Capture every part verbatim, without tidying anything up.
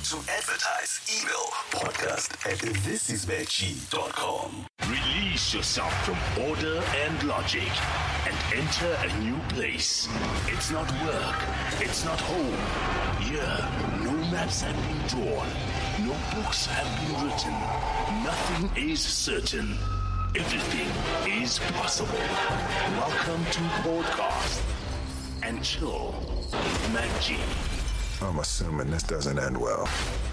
To advertise, email podcast at this is veggie dot com. Release yourself from order and logic and enter a new place. It's not work. It's not home. Here, no maps have been drawn. No books have been written. Nothing is certain. Everything is possible. Welcome to Podcast and Chill with Mac G. I'm assuming this doesn't end well.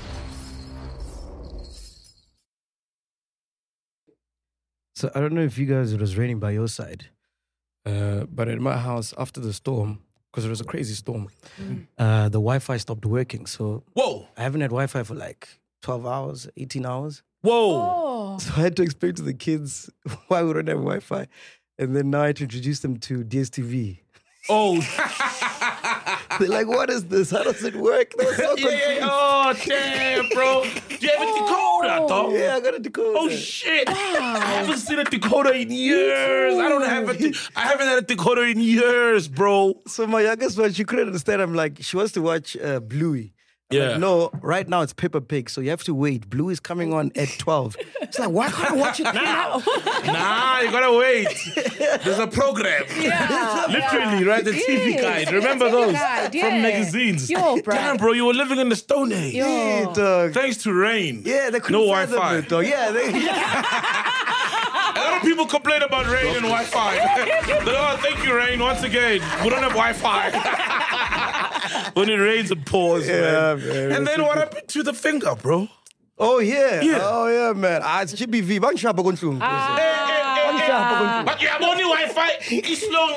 So I don't know if you guys, it was raining by your side, uh, but at my house after the storm, because it was a crazy storm, mm. uh, the Wi-Fi stopped working. So Whoa. I haven't had Wi-Fi for like twelve hours, eighteen hours. Whoa. Oh. So I had to explain to the kids why we don't have Wi-Fi. And then now I had to introduce them to D S T V. Oh. They're like, what is this? How does it work? They were so yeah, yeah, oh, damn, bro. Do you have a decoder, dog? Yeah, I got a decoder. Oh, shit. Wow. I haven't seen a decoder in years. I don't have a de- I haven't had a decoder in years, bro. So my youngest one, she couldn't understand. I'm like, she wants to watch uh, Bluey. I'm yeah. Like, no, right now it's Peppa Pig, so you have to wait. Blue is coming on at twelve. It's like, why can't I watch it now? Nah, you gotta wait. There's a program. Yeah. Literally, right? The T V Yeah. guide. Remember T V those? guide, yeah. From magazines. Yo, bro. Damn, bro, you were living in the Stone Age. Yo. Yeah, dog. Thanks to rain. Yeah, they couldn't No fathom Wi-Fi. it, dog. Yeah, they, A lot of people complain about rain and Wi-Fi. They're like, oh, thank you, rain, once again. We don't have Wi-Fi. When it rains, it pours, Yeah, man. man, And then what happened to the finger, bro? Oh yeah. Yeah. Oh yeah, man. Ah, it's G B V. Bang siya paguntlong. Ah. Hey, hey, hey, Bang hey. siya paguntlong. But you have only Wi-Fi. It's long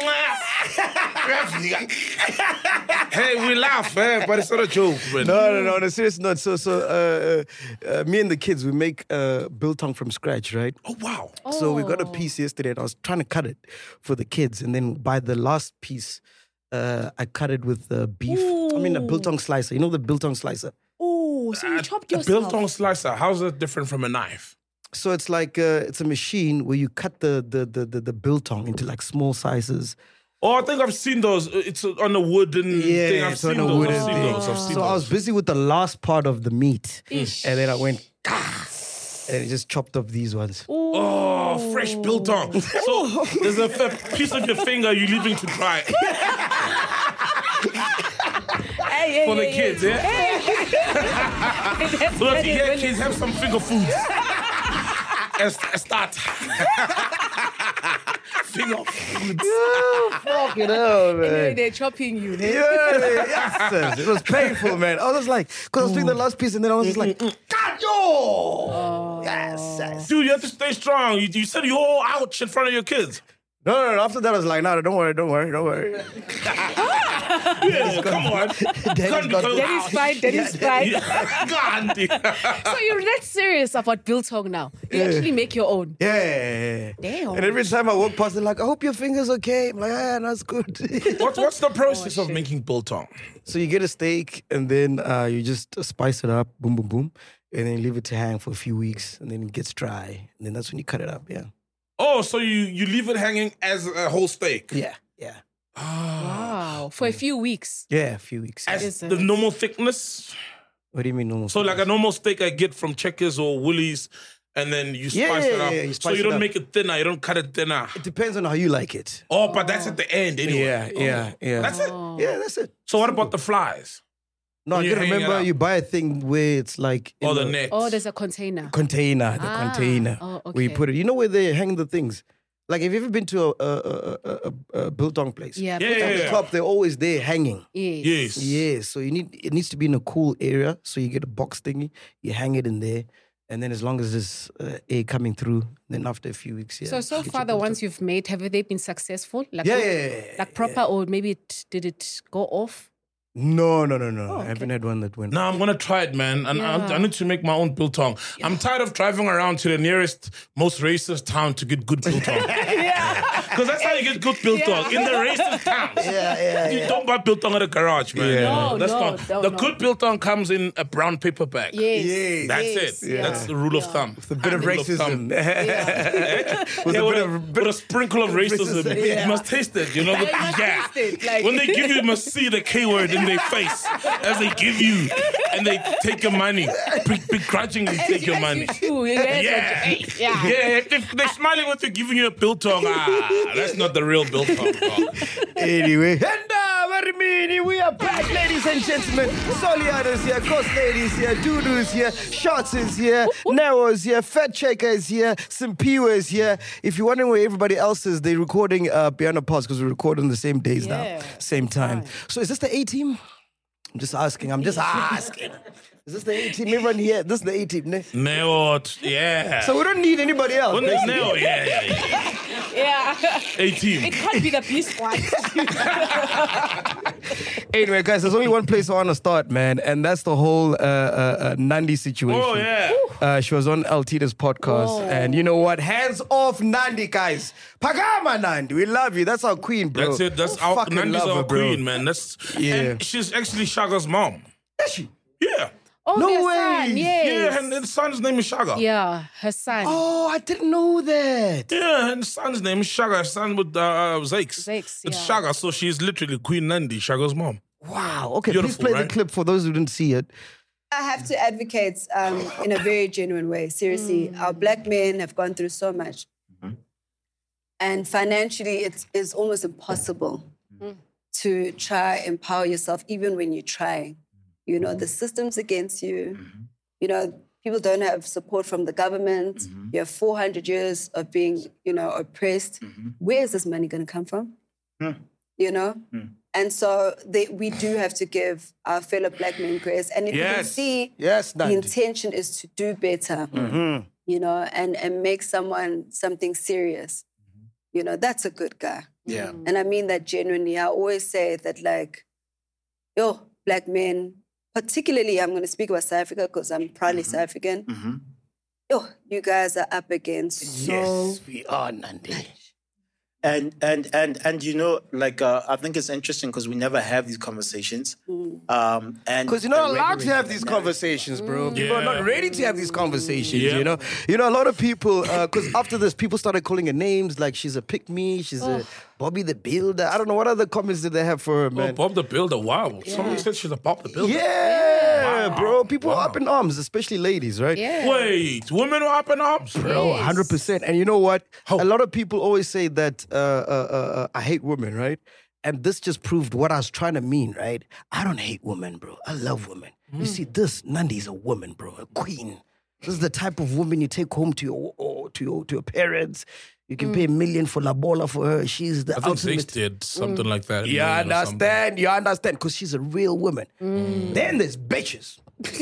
laugh. Hey, we laugh, eh? But it's not a joke, man. No, no, no. On a serious note, so so uh, uh, uh, me and the kids, we make uh, biltong from scratch, right? Oh, wow. So we got a piece yesterday, and I was trying to cut it for the kids, and then by the last piece, uh, I cut it with uh, beef. I mean, a biltong slicer. You know the biltong slicer. Oh, so you chopped A yourself. biltong slicer, how's that different from a knife? So it's like uh, it's a machine where you cut the the the the, the biltong into like small sizes. Oh, I think I've seen those. It's on a wooden Yeah, thing. I've it's seen on a those. wooden I've seen thing. those. I've seen So those. I was busy with the last part of the meat, Ish. and then I went, "Gah!" and it just chopped up these ones. Oh, fresh biltong. So there's a f- piece of your finger you're leaving to dry. Hey, hey, For the hey, kids, hey. yeah? Look, yeah, kids, have some finger foods. As, as start. Finger foods. Fucking hell, Anyway, man. they're chopping you. Yeah, yes, yes. It was painful, man. I was like, because I was doing the last piece, and then I was just like, God, yo! Yes, yes. Dude, you have to stay strong. You, you said you all ouch in front of your kids. No, no, no. After that, I was like, no, don't worry, don't worry, don't worry. Yeah, come on. Daddy's got Come- That is fine, that is fine. Yeah. God, So you're that serious about biltong now? You actually make your own? Yeah. Damn. And every time I walk past, they're like, I hope your finger's okay. I'm like, yeah, that's good. What's, what's the process Oh, of shit. making biltong? So you get a steak, and then uh, you just spice it up, boom, boom, boom, and then leave it to hang for a few weeks, and then it gets dry, and then that's when you cut it up. Yeah. Oh, so you, you leave it hanging as a whole steak? Yeah. Yeah. Wow. For a few weeks. Yeah, a few weeks. As Is the it? normal thickness? What do you mean normal? So like a normal steak I get from Checkers or Woolies, and then you spice Yeah, it yeah, up. yeah, you so spice you it don't up. make it thinner. You don't cut it thinner. It depends on how you like it. Oh, but that's at the end anyway. Yeah, yeah, yeah. That's it. Oh. Yeah, that's it. So what about the flies? No, when you you're gotta hanging it remember up? you buy a thing where it's like in Or the a neck? Oh, there's a container. container, the Ah, container oh, where you okay. put it. You know where they hang the things. Like, have you ever been to a a, a, a, a, a biltong place? Yeah. Yeah, put yeah, At on- the top, they're always there hanging. Yes. Yes. Yeah, so you need it needs to be in a cool area. So you get a box thingy, you hang it in there, and then as long as there's uh, air coming through, then after a few weeks, yeah. So, so you get far, your the biltong. ones you've made, have they been successful? Like, Yeah, yeah, yeah, yeah, Like proper, yeah. or maybe it, did it go off? No, no, no, no. Oh, I haven't had one that went. No, I'm gonna try it, man. And I, Yeah. I need to make my own biltong. I'm tired of driving around to the nearest, most racist town to get good biltong. Yeah. Because that's how you get good biltong, in the racist towns. Yeah, yeah, You yeah. don't buy biltong at a garage, man. Yeah. No, that's no, not. no, the no. good biltong comes in a brown paper bag. Yes. Yes. That's Yes, it. yeah. That's the rule of Yeah. thumb. A bit of Rule thumb. racism. Yeah. With Yeah, a with, bit a, of with a sprinkle of racism. racism, You yeah. must taste it, you know? Yeah, you must yeah. taste it, like- When they give you, you must see the K word in their face as they give you and they take your money. Be- begrudgingly take your money. True. Yeah. Yeah. Yeah. Yeah, if they're smiling with you, giving you a biltong, ah, that's not the real biltong. dog. Anyway, and uh, very meany, we are back, ladies and gentlemen. Soliado's here, Coast Ladies here, Dudu's here, Shots is here, Nero's here, Fat Checker is here, Simpiwa is here. If you're wondering where everybody else is, they're recording uh, Piano Pause because we're recording the same days Yeah. now, same time. So is this the A-team? I'm just asking, I'm just asking. Is this the A-team? Everyone here, this is the A-team, ne? Neo, yeah. So we don't need anybody else. When there's basically. Neo, yeah, yeah, yeah. Yeah. eighteen. It can't be the Beast Squad. Anyway, guys, there's only one place I want to start, man, and that's the whole uh, uh, uh, Nandi situation. Oh, yeah. Uh, she was on L Tita's podcast, Oh. and you know what? Hands off Nandi, guys. Pagama Nandi, we love you. That's our queen, bro. That's it. That's I our fucking Nandi's love our her, bro. queen, man. That's Yeah. And she's actually Shaga's mom. Is she? Yeah. Oh, No their way. son, yes. Yeah, and her son's name is Shaga. Yeah, her son. Oh, I didn't know that. Yeah, and the son's name is Shaga. Her son with uh, Zakes. Zakes, It's yeah. Shaga, so she's literally Queen Nandi, Shaga's mom. Wow. Okay, Beautiful, please play right? the clip for those who didn't see it. I have to advocate um, in a very genuine way. Seriously, our black men have gone through so much. And financially, it is almost impossible to try empower yourself, even when you're trying. You know, the system's against you. You know, people don't have support from the government. You have four hundred years of being, you know, oppressed. Where is this money going to come from? You know? And so they, we do have to give our fellow black men grace. And if you can Yes. see Yes, the Nandi. intention is to do better, you know, and, and make someone something serious. You know, that's a good guy. Yeah. And I mean that genuinely. I always say that, like, yo, black men, particularly, I'm going to speak about South Africa because I'm proudly South African. Yo, you guys are up against so Yes, we are, Nandi. And and and and you know, like uh, I think it's interesting because we never have these conversations. Um, and Because you're not the allowed to have rhetoric these and conversations, bro. People are Yeah. not ready to have these conversations, Yeah. you know? You know, a lot of people, because after this, people started calling her names like she's a pick-me, she's a Bobby the Builder. I don't know, what other comments did they have for her, Oh, man? Bob the Builder, wow. Somebody said she's a Bob the Builder. Yeah, Wow. bro. People are Wow. up in arms, especially ladies, right? Yeah. Wait, women are up and up? Bro, one hundred percent. And you know what? A lot of people always say that uh, uh, uh, uh, I hate women, right? And this just proved what I was trying to mean, right? I don't hate women, bro. I love women. You see, this Nandi's a woman, bro, a queen. This is the type of woman you take home to your or to your to your parents. You can pay a million for La Bola for her. She's the I think ultimate. Six did something like that. You million or something. understand? You understand? Because she's a real woman. Then there's bitches.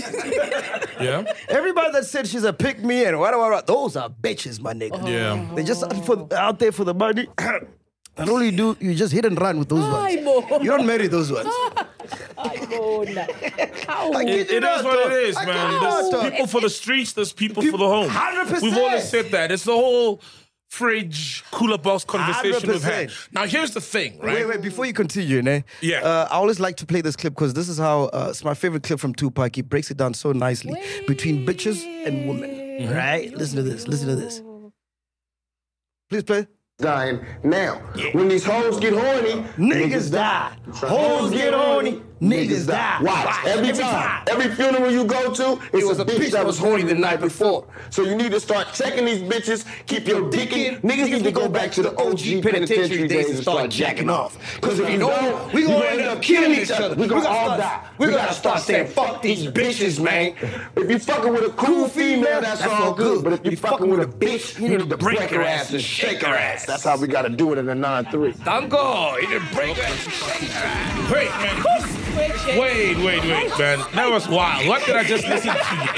Yeah? Everybody that said she's a pick me and whatever, whatever, those are bitches, my nigga. Yeah. They're just out, for, out there for the money. And all you do, you just hit and run with those Ay, ones. Mo. You don't marry those ones. Ay, Mona. How? I It, kid you it not, is what dog. it is, I man. kid you There's not, dog. people for the streets, there's people, People- for the home. one hundred percent. We've always said that. It's the whole fridge, cooler box conversation we've had. one hundred percent. Now, here's the thing, right? Wait, wait, before you continue, ne? Yeah. Uh, I always like to play this clip because this is how, uh, it's my favorite clip from Tupac. He breaks it down so nicely between bitches and women. Mm-hmm. Right? Listen to this, listen to this. Please play. Dying now. When these hoes get horny, Niggas die. Hoes get horny. Niggas die. Watch. Every, Every time. time. Every funeral you go to, it's was a, a bitch that was horny the night before. So you need to start checking these bitches. Keep your dick in. Niggas need to go back to the O G penitentiary days and start jacking off. Because if you don't, we gonna end up killing each other. We gonna all die. We gotta start saying, fuck these bitches, man. If you fucking with a cool female, that's all good. But if you fucking with a bitch, you need to break her ass and shake her ass. That's how we gotta do it in a nine three. Dango, he didn't break it. Wait, man. Wait, wait, wait, man. That was wild. What did I just listen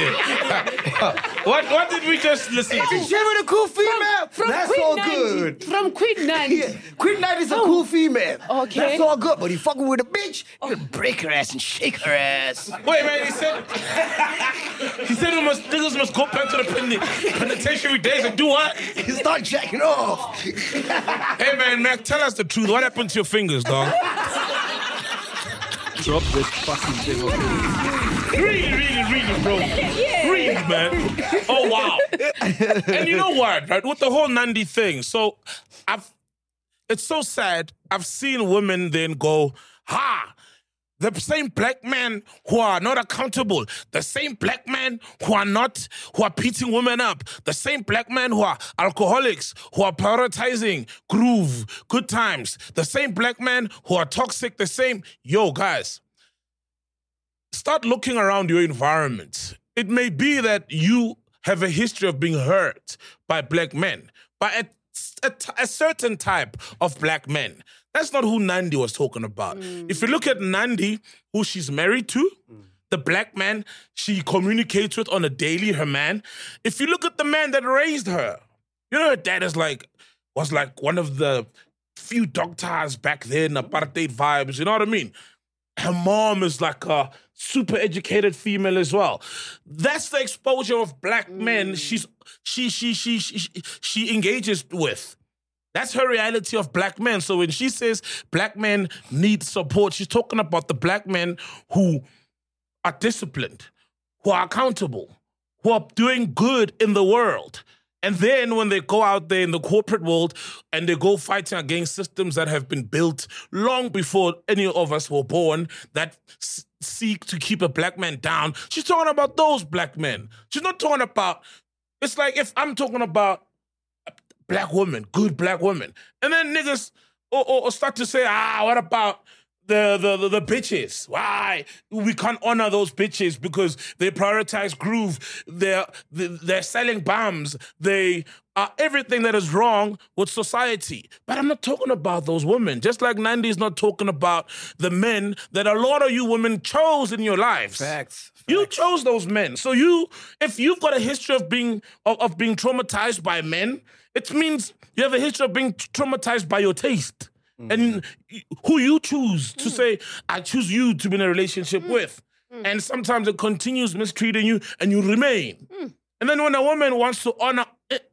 to? what What did we just listen She to? with a cool female. From That's Queen all Nandi. good. From Queen Nandi. Yeah. Queen Knight is a cool female. Okay. That's all good. But he fucking with a bitch, you can break her ass and shake her ass. Wait, man. He said he said we must niggas must go back to the pen- penitentiary days and do what? You start jacking off. Hey, man, Mac, tell us the truth. What happened to your fingers, dog? Drop this fucking thing, okay? Really, really, really, bro. Really, man. Oh, wow. And you know what, right? With the whole Nandi thing, so I've, it's so sad. I've seen women then go, ha, The same black men who are not accountable, the same black men who are not, who are beating women up, the same black men who are alcoholics, who are prioritizing groove, good times, the same black men who are toxic, the same, yo, guys, start looking around your environment. It may be that you have a history of being hurt by black men, by a, a, a certain type of black men. That's not who Nandi was talking about. Mm. If you look at Nandi, who she's married to, mm. the black man she communicates with on a daily, her man. If you look at the man that raised her, you know, her dad is like, was like one of the few doctors back then, apartheid vibes, you know what I mean? Her mom is like a super educated female as well. That's the exposure of black mm. men she's she she she she she engages with. That's her reality of black men. So when she says black men need support, she's talking about the black men who are disciplined, who are accountable, who are doing good in the world. And then when they go out there in the corporate world and they go fighting against systems that have been built long before any of us were born that s- seek to keep a black man down, she's talking about those black men. She's not talking about, it's like if I'm talking about black women, good black women. And then niggas or, or, or start to say, ah, what about the, the, the, the bitches? Why? We can't honor those bitches because they prioritize groove. They're, they're selling bombs. They are everything that is wrong with society. But I'm not talking about those women. Just like Nandi's not talking about the men that a lot of you women chose in your lives. Facts. You chose those men. So you, if you've got a history of being of, of being traumatized by men, it means you have a history of being traumatized by your taste. Mm. And who you choose to mm. say, I choose you to be in a relationship mm. with. Mm. And sometimes it continues mistreating you and you remain. Mm. And then when a woman wants to honor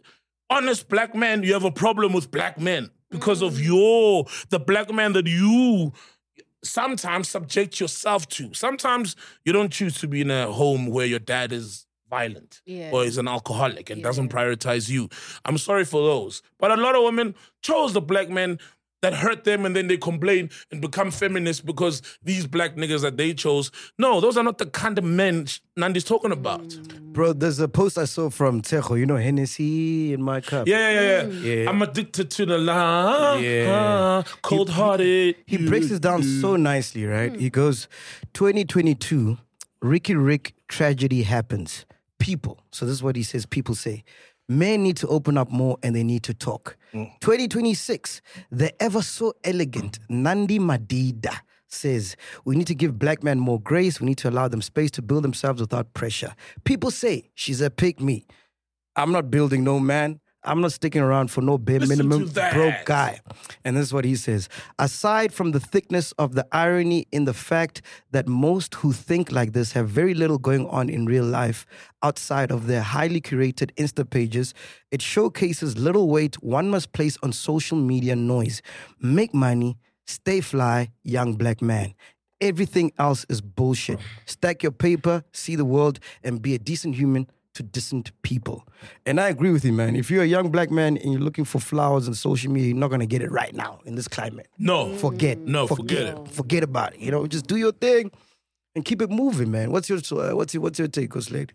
honest black men, you have a problem with black men because mm. of your, the black man that you sometimes subject yourself to. Sometimes you don't choose to be in a home where your dad is violent yeah. or is an alcoholic and yeah. doesn't prioritize you. I'm sorry for those. But a lot of women chose the black men that hurt them and then they complain and become feminists because these black niggas that they chose. No, those are not the kind of men Nandi's talking about. Mm. Bro, there's a post I saw from Tejo, you know, Hennessy in my cup. Yeah, yeah, yeah. Mm. yeah. I'm addicted to the la, yeah. uh, cold-hearted. He, he breaks this down so nicely, right? Mm. He goes, twenty twenty-two, Ricky Rick tragedy happens. People, so this is what he says, people say, men need to open up more and they need to talk. Mm. twenty twenty-six, the ever so elegant Nandi Madida says, we need to give black men more grace. We need to allow them space to build themselves without pressure. People say, she's a pick me. I'm not building no man. I'm not sticking around for no bare Listen minimum broke guy. And this is what he says. Aside from the thickness of the irony in the fact that most who think like this have very little going on in real life outside of their highly curated Insta pages, it showcases little weight one must place on social media noise. Make money, stay fly, young black man. Everything else is bullshit. Stack your paper, see the world, and be a decent human to decent people. And I agree with you, man. If you're a young black man and you're looking for flowers on social media, you're not going to get it right now in this climate. No. Forget. No, forget, forget it. Forget about it. You know, just do your thing and keep it moving, man. What's your uh, what's your, what's your take, Ghost Lady?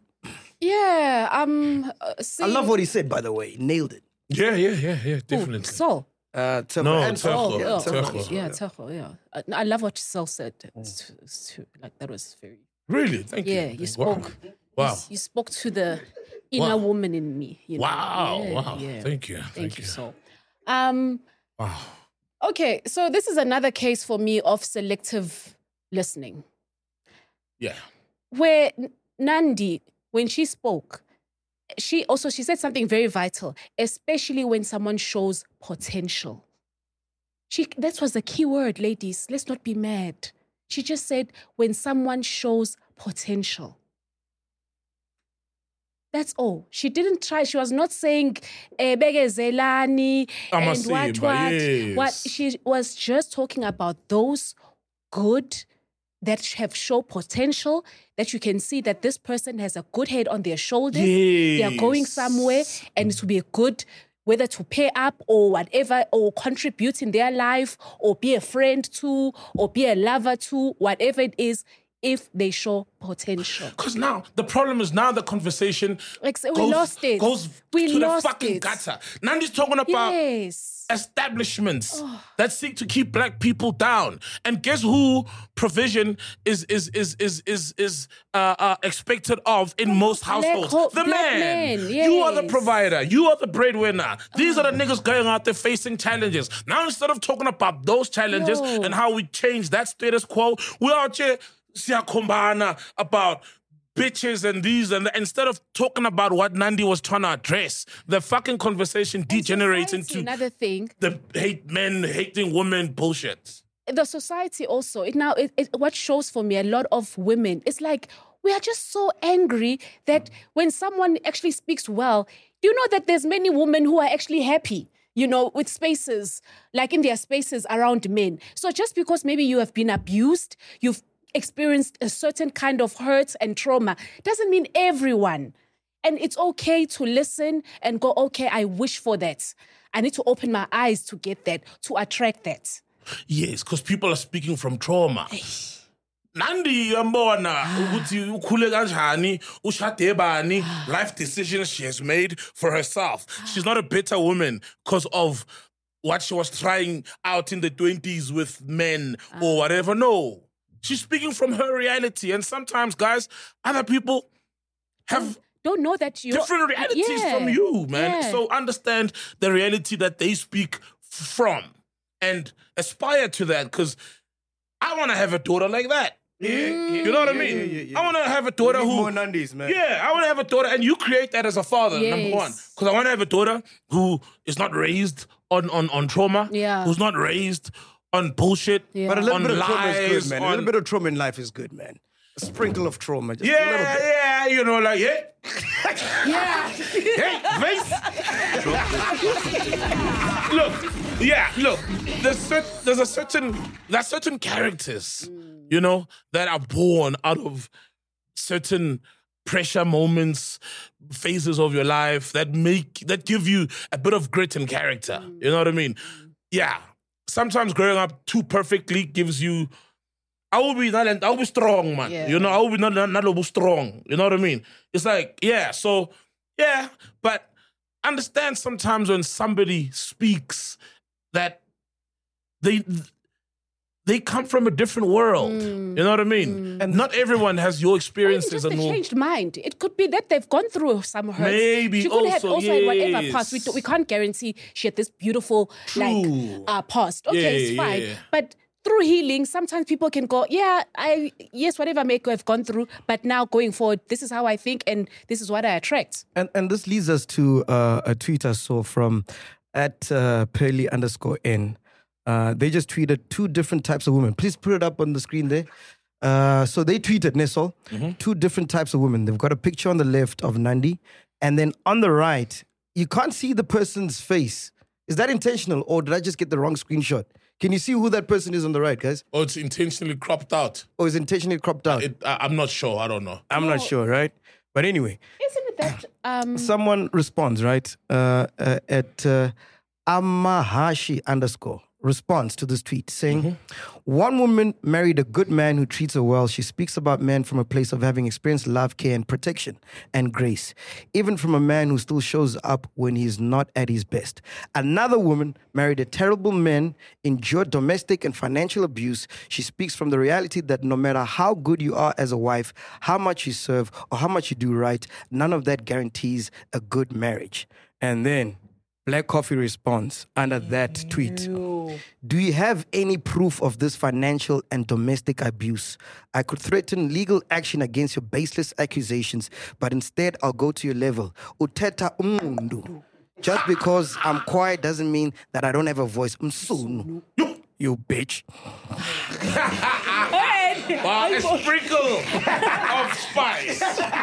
Yeah, um... Uh, I love what he said, by the way. He nailed it. Yeah, yeah, yeah, yeah, definitely. Ooh, so... Uh, Tejo. No, and Tejo. Yeah, Oh, Tejo. Yeah, Tejo, yeah. I, I love what Cell said. It's, it's too, like, that was very... Really? Thank yeah, you. Yeah, you Wow. spoke... Wow. You, you spoke to the inner Wow. woman in me. You know? Wow, Yeah, wow. yeah. Thank you. Thank, Thank you, you. Sol. Um, Wow. okay, so this is another case for me of selective listening. Yeah. Where N- Nandi, when she spoke, she also, she said something very vital, especially when someone shows potential. She, that was the key word, ladies. Let's not be mad. She just said, when someone shows potential. That's all. She didn't try. She was not saying, eh, begezelani, I'm and saying, what, but what. yes. What she was just talking about those good that have show potential, that you can see that this person has a good head on their shoulders. They are going Yes. somewhere and it will be a good whether to pair up or whatever, or contribute in their life, or be a friend to, or be a lover to, whatever it is, if they show potential. Because now, the problem is now the conversation Ex- we goes, lost it. goes We to lost the fucking it. gutter. Nandi's talking about Yes. establishments that seek to keep black people down. And guess who provision is is is is is is uh, uh, expected of in most households? ho- the black man. men, You are the yes. provider. You are the breadwinner. These are the niggas going out there facing challenges. Now instead of talking about those challenges Yo. and how we change that status quo, we're out here siyakombana about bitches and these and that. Instead of talking about what Nandi was trying to address, the fucking conversation degenerates Society, into another thing. the hate men, hating women bullshit. The society also, it now, it, it, what shows for me a lot of women, it's like, we are just so angry that when someone actually speaks well, you know that there's many women who are actually happy, you know, with spaces, like in their spaces around men. So just because maybe you have been abused, you've experienced a certain kind of hurt and trauma, doesn't mean everyone. And it's okay to listen and go, okay, I wish for that. I need to open my eyes to get that, to attract that. Yes, because people are speaking from trauma. Nandi yambona ukuthi ukhule kanjani, ushade bani, life decisions she has made for herself. She's not a better woman because of what she was trying out in the twenties with men or whatever. No. She's speaking from her reality. And sometimes, guys, other people have don't know that you different realities Yeah. from you, man. Yeah. So understand the reality that they speak from and aspire to that, because I want to have a daughter like that. Yeah, yeah, You know what I yeah, mean? yeah, yeah, yeah. I want to have a daughter We need who... more Nandis, man. Yeah, I want to have a daughter, and you create that as a father, Yes. number one. Because I want to have a daughter who is not raised on, on, on trauma, Yeah. who's not raised on bullshit, Yeah. But a little on bit of trauma is lies, good, man. A on- little bit of trauma in life is good, man. A sprinkle of trauma, just a Yeah, little bit. yeah, you know, like, yeah. Yeah. Hey, face. Look, yeah, look. There's, cer- there's a certain, there's certain characters, you know, that are born out of certain pressure moments, phases of your life that make, that give you a bit of grit and character. You know what I mean? Yeah. Sometimes growing up too perfectly gives you, I will be not, I will be strong, man. Yeah. You know, I will be not, not, not be strong. You know what I mean? It's like, yeah, so, yeah, but understand sometimes when somebody speaks that they they come from a different world. You know what I mean? And not everyone has your experiences. Just a and all. changed mind. It could be that they've gone through some hurt. Maybe she could have also, also had whatever yes. past. We, do- we can't guarantee she had this beautiful like True. uh, past. Okay, Yeah, it's fine. yeah. But through healing, sometimes people can go, yeah, I yes, whatever I may have gone through, but now going forward, this is how I think and this is what I attract. And and this leads us to uh, a tweet I saw from at uh, Pearly underscore N. Uh, they just tweeted two different types of women. Please put it up on the screen there. Uh, so they tweeted, Nesol, two different types of women. They've got a picture on the left of Nandi, and then on the right, you can't see the person's face. Is that intentional, or did I just get the wrong screenshot? Can you see who that person is on the right, guys? Or it's intentionally cropped out. Or is intentionally cropped out? It, I, I'm not sure. I don't know. I'm not sure, right? But anyway, Isn't it that um someone responds, right? Uh, uh, at uh, Amahashi underscore responds to this tweet saying, one woman married a good man who treats her well. She speaks about men from a place of having experienced love, care, and protection and grace, even from a man who still shows up when he's not at his best. Another woman married a terrible man, endured domestic and financial abuse. She speaks from the reality that no matter how good you are as a wife, how much you serve, or how much you do right, none of that guarantees a good marriage. And then Black Coffee responds under that tweet. Do you have any proof of this financial and domestic abuse? I could threaten legal action against your baseless accusations, but instead I'll go to your level. Uteta umundu. Just because I'm quiet doesn't mean that I don't have a voice. Msunu. You bitch. Wow, a sprinkle of spice.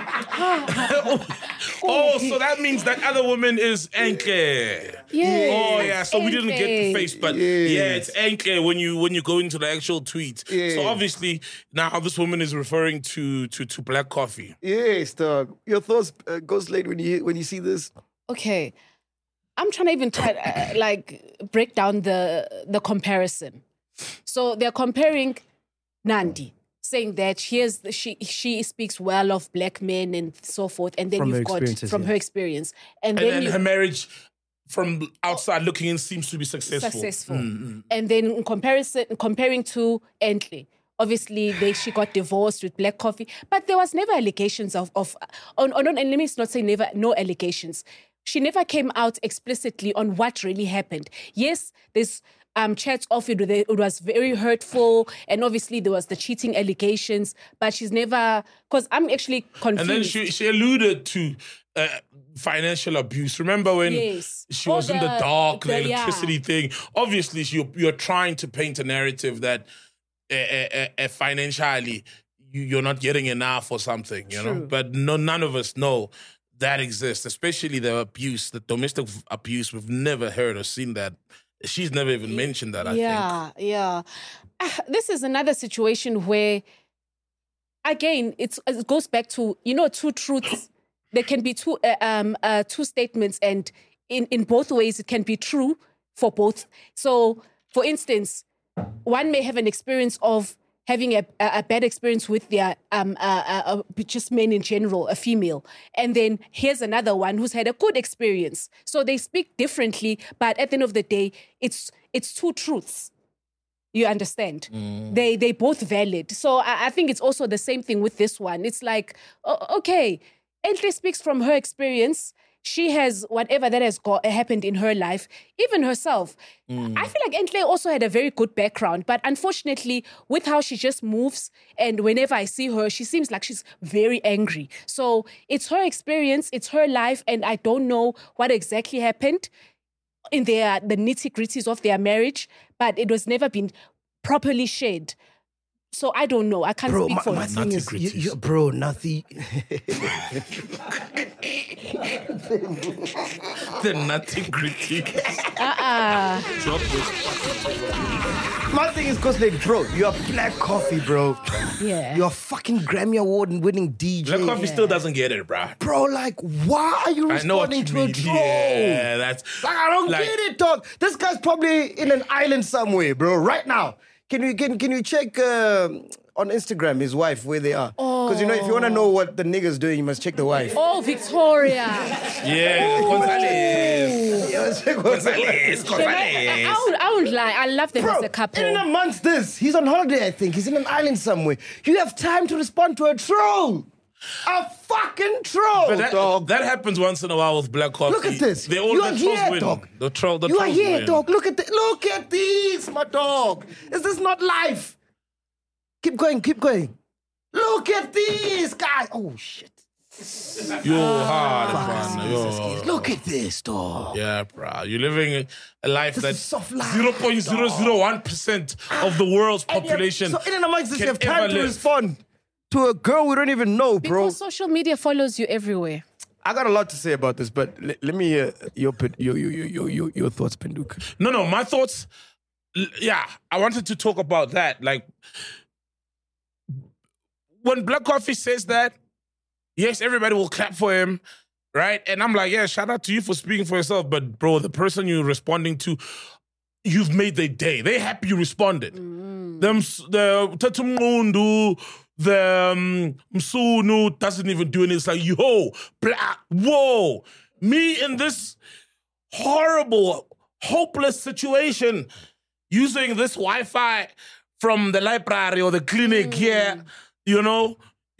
Oh, so that means that other woman is Enke. Yes. Oh yeah, so we didn't get the Enke. face, but Yes. yeah, it's Enke when you when you go into the actual tweet. Yes. So obviously now this woman is referring to to to Black Coffee. Yes, dog. Your thoughts, uh, Ghost Lady, when you when you see this? Okay. I'm trying to even try uh, like break down the the comparison. So they're comparing Nandi, saying that here's the, she she speaks well of black men and so forth, and then From her you've got experiences, from yeah. her experience, and, And then then you, her marriage from outside looking in seems to be successful. successful, Mm-hmm. and then in comparison comparing to Entle. Obviously, they, she got divorced with Black Coffee, but there was never allegations of of on on. And let me not say never, no allegations. She never came out explicitly on what really happened. Yes, there's um, chats of it. It was very hurtful, and obviously there was the cheating allegations. But she's never, because I'm actually confused. And then she she alluded to uh, financial abuse. Remember when Yes. she Oh, was in the the- dark, the, the- yeah. electricity thing? Obviously, she, you're trying to paint a narrative that uh, uh, uh, financially you, you're not getting enough or something, you know. True. But no, none of us know that exists, especially the abuse, the domestic abuse. We've never heard or seen that. She's never even mentioned that, I think. yeah, yeah. Ah, This is another situation where, again, it's, it goes back to, you know, two truths. There can be two uh, um, uh, two statements, and in, in both ways, it can be true for both. So, for instance, one may have an experience of having a, a, a bad experience with their um, uh, uh, uh, just men in general, a female. And then here's another one who's had a good experience. So they speak differently, but at the end of the day, it's it's two truths. You understand? They they both valid. So I, I think it's also the same thing with this one. It's like, o- okay, Entle speaks from her experience. She has whatever that has got, happened in her life, even herself. I feel like Entle also had a very good background, but unfortunately, with how she just moves, and whenever I see her, she seems like she's very angry. So it's her experience, it's her life, and I don't know what exactly happened in their the nitty-gritties of their marriage, but it was never been properly shared. So I don't know. I can't Bro, speak my, for my her. thing is, you, you, bro, nothing. The nutty gritty. Uh-uh. Drop this. My thing is, cause like, bro, you're Black Coffee, bro. Yeah. You're fucking Grammy Award winning D J. Black Coffee still doesn't get it, bruh. Bro, like, why are you I know what responding you to mean. a troll? Yeah, that's Like, I don't like- get it, dog. This guy's probably in an island somewhere, bro, right now. Can you can can you check uh, on Instagram his wife where they are? Because you know, if you want to know what the nigga's doing, you must check the wife. Oh, Victoria. Yeah, Gonzalez. You must check what's Gonzalez, I, I, I, won't, I won't lie. I love them Bro, as a couple. in and amongst this, he's on holiday, I think. He's in an island somewhere. You have time to respond to a troll. A fucking troll, But that, dog. that happens once in a while with Black Coffee. Look at this. They all You the are trolls here, win. dog. The troll, the you are trolls here, win. dog. Look at the, look at these, my dog. Is this not life? Keep going, keep going. Look at these guys. Oh shit. You're hard, man. Yo. Look at this, dog. Yeah, bro. You're living a life This that is soft life, zero point zero zero one percent of the world's And you have- population. So in and amongst this, you can have time ever to live. respond to a girl we don't even know, bro. Because social media follows you everywhere. I got a lot to say about this, but l- let me hear your, pen- your, your, your, your, your, your thoughts, Penduka. No, no, my thoughts. l- Yeah, I wanted to talk about that. Like, when Black Coffee says that, yes, everybody will clap for him, right? And I'm like, yeah, shout out to you for speaking for yourself. But, bro, the person you're responding to, you've made their day. They happy you responded. Them, the Tatumngundu, the um, Msunu doesn't even do anything. It's like, yo, Black, whoa. Me in this horrible, hopeless situation, using this Wi-Fi from the library or the clinic here, you know,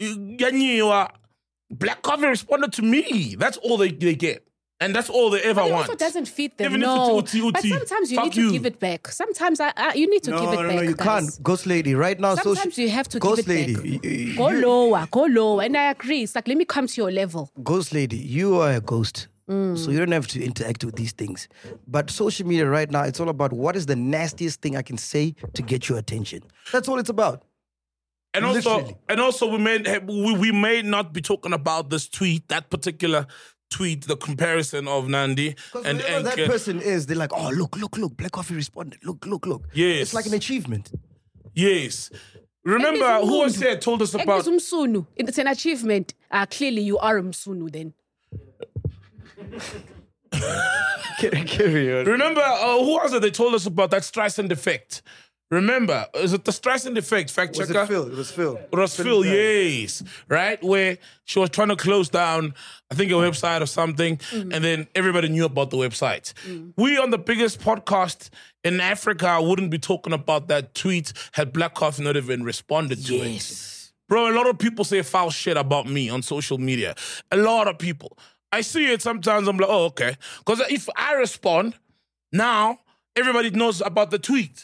Black Coffee responded to me. That's all they, they get. And that's all they ever But it want. also doesn't fit them. Even if no. it's uti, uti, But sometimes you fuck need to you. give it back. Sometimes I, I, you need to No, give it no, back. no, you guys. can't. Ghost lady, right now. Sometimes social- you have to Ghost give it lady, back. y- y- Go you- lower, go lower. And I agree. It's like, let me come to your level. Ghost lady, you are a ghost. Mm. So you don't have to interact with these things. But social media right now, it's all about what is the nastiest thing I can say to get your attention. That's all it's about. And also, Literally. and also, we may we, we may not be talking about this tweet, that particular tweet, the comparison of Nandi Because and whoever that Enke. person is, they're like, oh, look, look, look, Black Coffee responded. Look, look, look. Yes. It's like an achievement. Yes. Remember Ekbiza who was umuntu. here told us about Ekbiza umsunu. It's an achievement. Uh, clearly, you are a msunu then. carry, carry on. Remember, uh, who was it? They told us about that Streisand effect. Remember, is it the Streisand effect? Fact Was checker. it Phil? It was Phil. It was Phil, yes. Right? Where she was trying to close down, I think, a website or something, Mm. and then everybody knew about the website. We on the biggest podcast in Africa wouldn't be talking about that tweet had Black Coffee not even responded to it. Bro, a lot of people say foul shit about me on social media. A lot of people. I see it sometimes, I'm like, oh, okay. Because if I respond, now everybody knows about the tweet.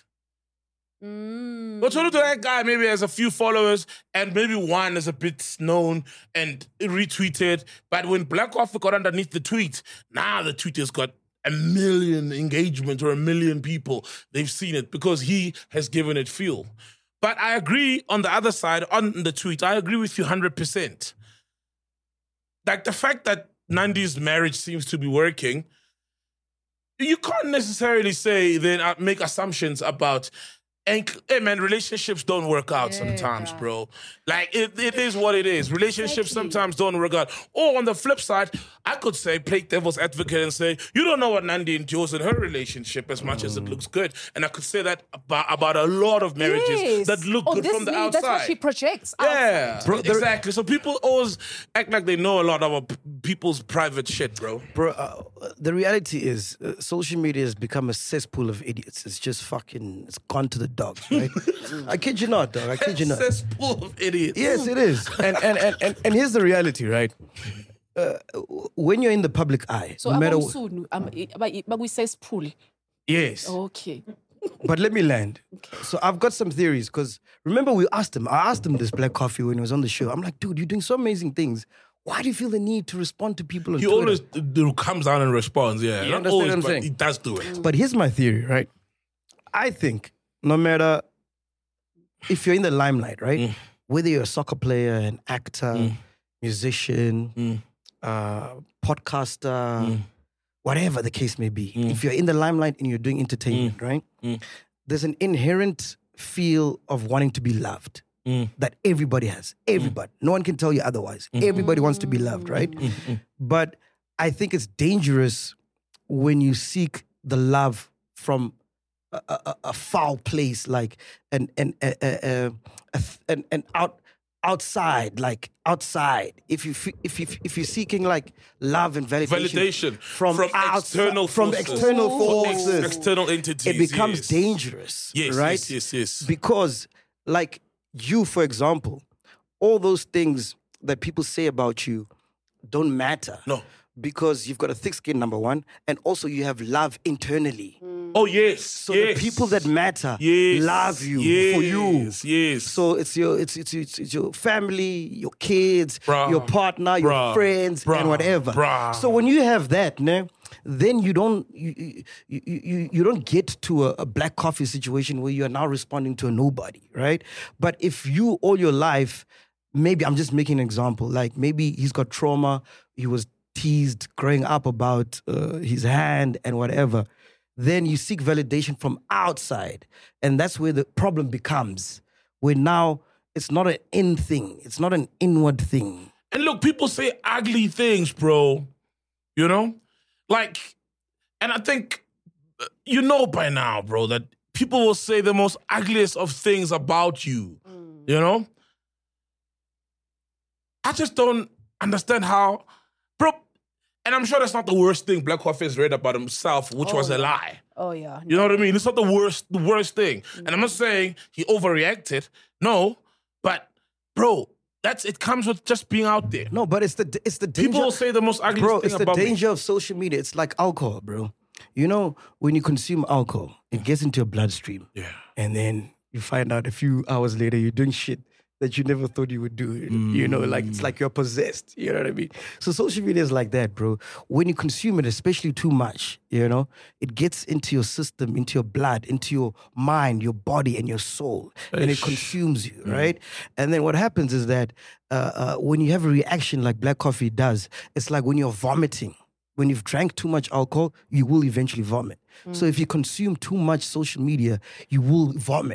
Mm. But to that guy maybe has a few followers and maybe one is a bit known and retweeted. But when Black Coffee got underneath the tweet, now the tweet has got a million engagements or a million people. They've seen it because he has given it fuel. But I agree on the other side, on the tweet, I agree with you one hundred percent. Like the fact that Nandi's marriage seems to be working, you can't necessarily say, then uh, make assumptions about, and hey man, relationships don't work out sometimes, bro. Like it, it is what it is. Relationships sometimes don't work out. Or on the flip side, I could say, play devil's advocate and say, you don't know what Nandi endures in her relationship as much as it looks good. And I could say that about, about a lot of marriages Yes. that look Oh, good this from the me, outside. That's what she projects. Yeah, Bro, there- exactly. So people always act like they know a lot about p- people's private shit, bro. Bro, uh, the reality is uh, social media has become a cesspool of idiots. It's just fucking, it's gone to the dogs, right? I kid you not, dog. I kid you not. Cesspool of idiots. Yes, it is. And and, and, and, and here's the reality, right? Uh, when you're in the public eye, So no matter what, abawusunu, um, i- but we say spool. yes. Okay. But let me land. So I've got some theories because remember we asked him. I asked him this Black Coffee when he was on the show. I'm like, dude, you're doing so amazing things. Why do you feel the need to respond to people on He Twitter? always d- d- comes down and responds, yeah. You Not understand always, what I'm but saying? he does do it. But here's my theory, right? I think no matter if you're in the limelight, right? Mm. Whether you're a soccer player, an actor, Mm. musician, Mm. uh, podcaster, Mm. whatever the case may be, Mm. if you're in the limelight and you're doing entertainment, right? Mm. There's an inherent feel of wanting to be loved Mm. that everybody has. Everybody. No one can tell you otherwise. Everybody wants to be loved, right? But I think it's dangerous when you seek the love from a, a, a foul place, like an an a, a, a, a, an, an out outside, like outside. If you fe- if you if you're seeking like love and validation, Validation from, from outside, external from forces. external From ex- forces, external entities, it becomes yes. dangerous, Yes, right? yes, yes, yes. Because like you, for example, all those things that people say about you don't matter. No. Because you've got a thick skin, number one, and also you have love internally. Oh, yes. So yes. the people that matter Yes. love you yes. for you. Yes. So it's your it's it's it's, it's your family, your kids, Bruh. your partner, your Bruh. friends, Bruh. and whatever. Bruh. So when you have that, ne, then you don't you you, you, you, you don't get to a, a Black Coffee situation where you are now responding to a nobody, right? But if you all your life, maybe I'm just making an example, like maybe he's got trauma, he was teased growing up about uh, his hand and whatever, then you seek validation from outside. And that's where the problem becomes, where now it's not an in thing. It's not an inward thing. And look, people say ugly things, bro. You know? Like, and I think, uh, you know by now, bro, that people will say the most ugliest of things about you. You know? I just don't understand how, bro, and I'm sure that's not the worst thing Black Coffee has read about himself, which was a lie. Oh, yeah. You know what I mean? It's not the worst, the worst thing. And I'm not saying he overreacted. No, but bro, that's it comes with just being out there. No, but it's the it's the danger. People will say the most ugliest bro, thing it's the about me. danger of social media. It's like alcohol, bro. You know, when you consume alcohol, it gets into your bloodstream. Yeah. And then you find out a few hours later you're doing shit that you never thought you would do. You know, like it's like you're possessed. You know what I mean? So social media is like that, bro. When you consume it, especially too much, you know, it gets into your system, into your blood, into your mind, your body, and your soul. And it consumes you, right? And then what happens is that uh, uh, when you have a reaction like Black Coffee does, it's like when you're vomiting. When you've drank too much alcohol, you will eventually vomit. So if you consume too much social media, you will vomit.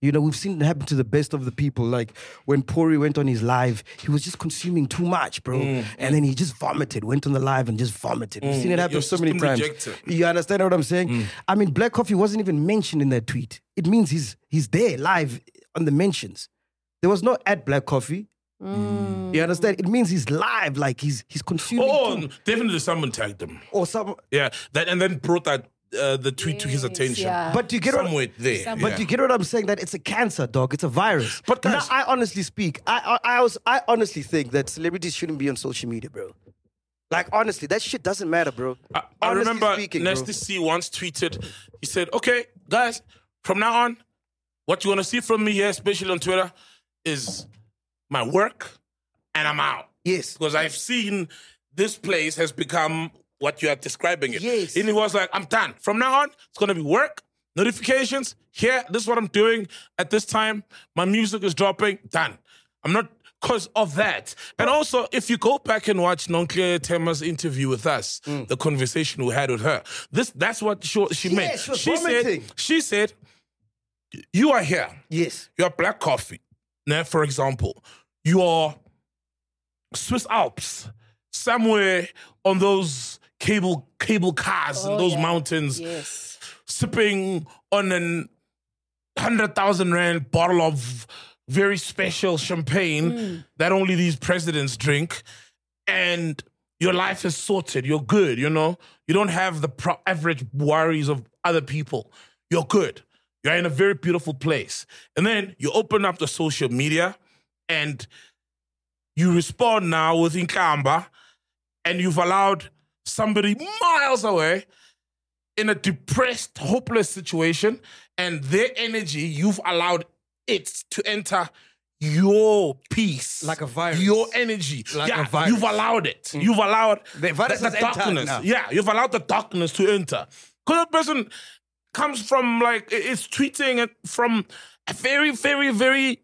You know, we've seen it happen to the best of the people. Like when Pori went on his live, he was just consuming too much, bro. Mm. And then he just vomited, went on the live and just vomited. We've Mm. seen it happen Your so many system times. rejected. You understand what I'm saying? Mm. I mean, Black Coffee wasn't even mentioned in that tweet. It means he's he's there live on the mentions. There was no at Black Coffee. Mm. You understand? It means he's live, like he's he's consuming. Oh, too. definitely someone tagged him. Or some. Yeah, that and then brought that uh, the tweet to his attention. yeah. But you get somewhere what, there. But yeah. you get what I'm saying? That it's a cancer, dog. It's a virus. But guys- now, I honestly speak, I I I, was, I honestly think that celebrities shouldn't be on social media, bro. Like honestly, that shit doesn't matter, bro. I, I Honestly remember speaking, bro. Nasty C once tweeted, he said, okay, guys, from now on, what you want to see from me here, especially on Twitter, is my work and I'm out. Yes. Because I've seen this place has become what you are describing it. Yes. And he was like, I'm done. From now on, it's going to be work, notifications, here, this is what I'm doing at this time. My music is dropping, done. I'm not... Because of that. And also, if you go back and watch Nonclear Tema's interview with us, Mm. the conversation we had with her, this that's what she, she Yeah, meant. she was said, vomiting. she said, you are here. Yes. You're Black Coffee. Now, for example, you're Swiss Alps, somewhere on those cable cable cars in Oh, those yeah. mountains, Yes. sipping on an hundred thousand rand bottle of very special champagne Mm. that only these presidents drink, and your life is sorted. You're good, you know? You don't have the pro- average worries of other people. You're good. You're in a very beautiful place. And then you open up the social media and you respond now with Inkamba, and you've allowed somebody miles away in a depressed, hopeless situation, and their energy, you've allowed it to enter your peace. Like a virus. Your energy. Like yeah, a virus. you've allowed it. You've allowed The virus the, has entered darkness. now. Yeah, you've allowed the darkness to enter. Because a person comes from, like, it's tweeting it from a very, very, very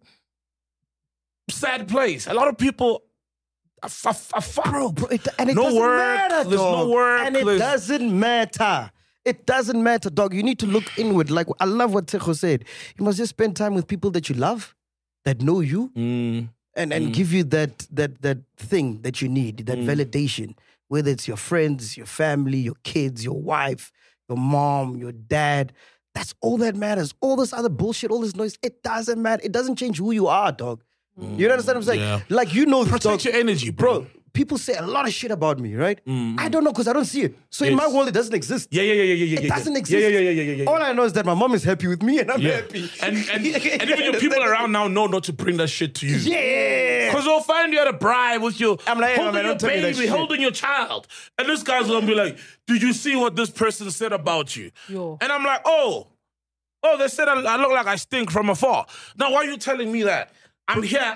sad place. A lot of people are, are, are fucked. Bro, bro, it, and it No doesn't work, matter, there's no dog. work, And it there's- doesn't matter. It doesn't matter, dog. You need to look inward. Like, I love what Tejo said. You must just spend time with people that you love, that know you, Mm. and, and give you that that that thing that you need, that Mm. validation. Whether it's your friends, your family, your kids, your wife, your mom, your dad. That's all that matters. All this other bullshit, all this noise, it doesn't matter. It doesn't change who you are, dog. You understand what I'm saying? Yeah. Like, you know, Protect dog, your energy, bro. bro. People say a lot of shit about me, right? Mm. I don't know because I don't see it. So in Yes. my world, it doesn't exist. Yeah, yeah, yeah, yeah, yeah. It yeah, doesn't yeah. exist. Yeah, yeah, yeah, yeah, yeah, yeah. All I know is that my mom is happy with me and I'm Yeah. happy. And, and, and even your people around now know not to bring that shit to you. Yeah. Because they'll find you at a bride with your I'm like, hey, holding man, your don't tell me that baby, shit. holding your child. And this guy's gonna be like, did you see what this person said about you? Yo. And I'm like, oh, oh, they said I, I look like I stink from afar. Now, why are you telling me that? I'm here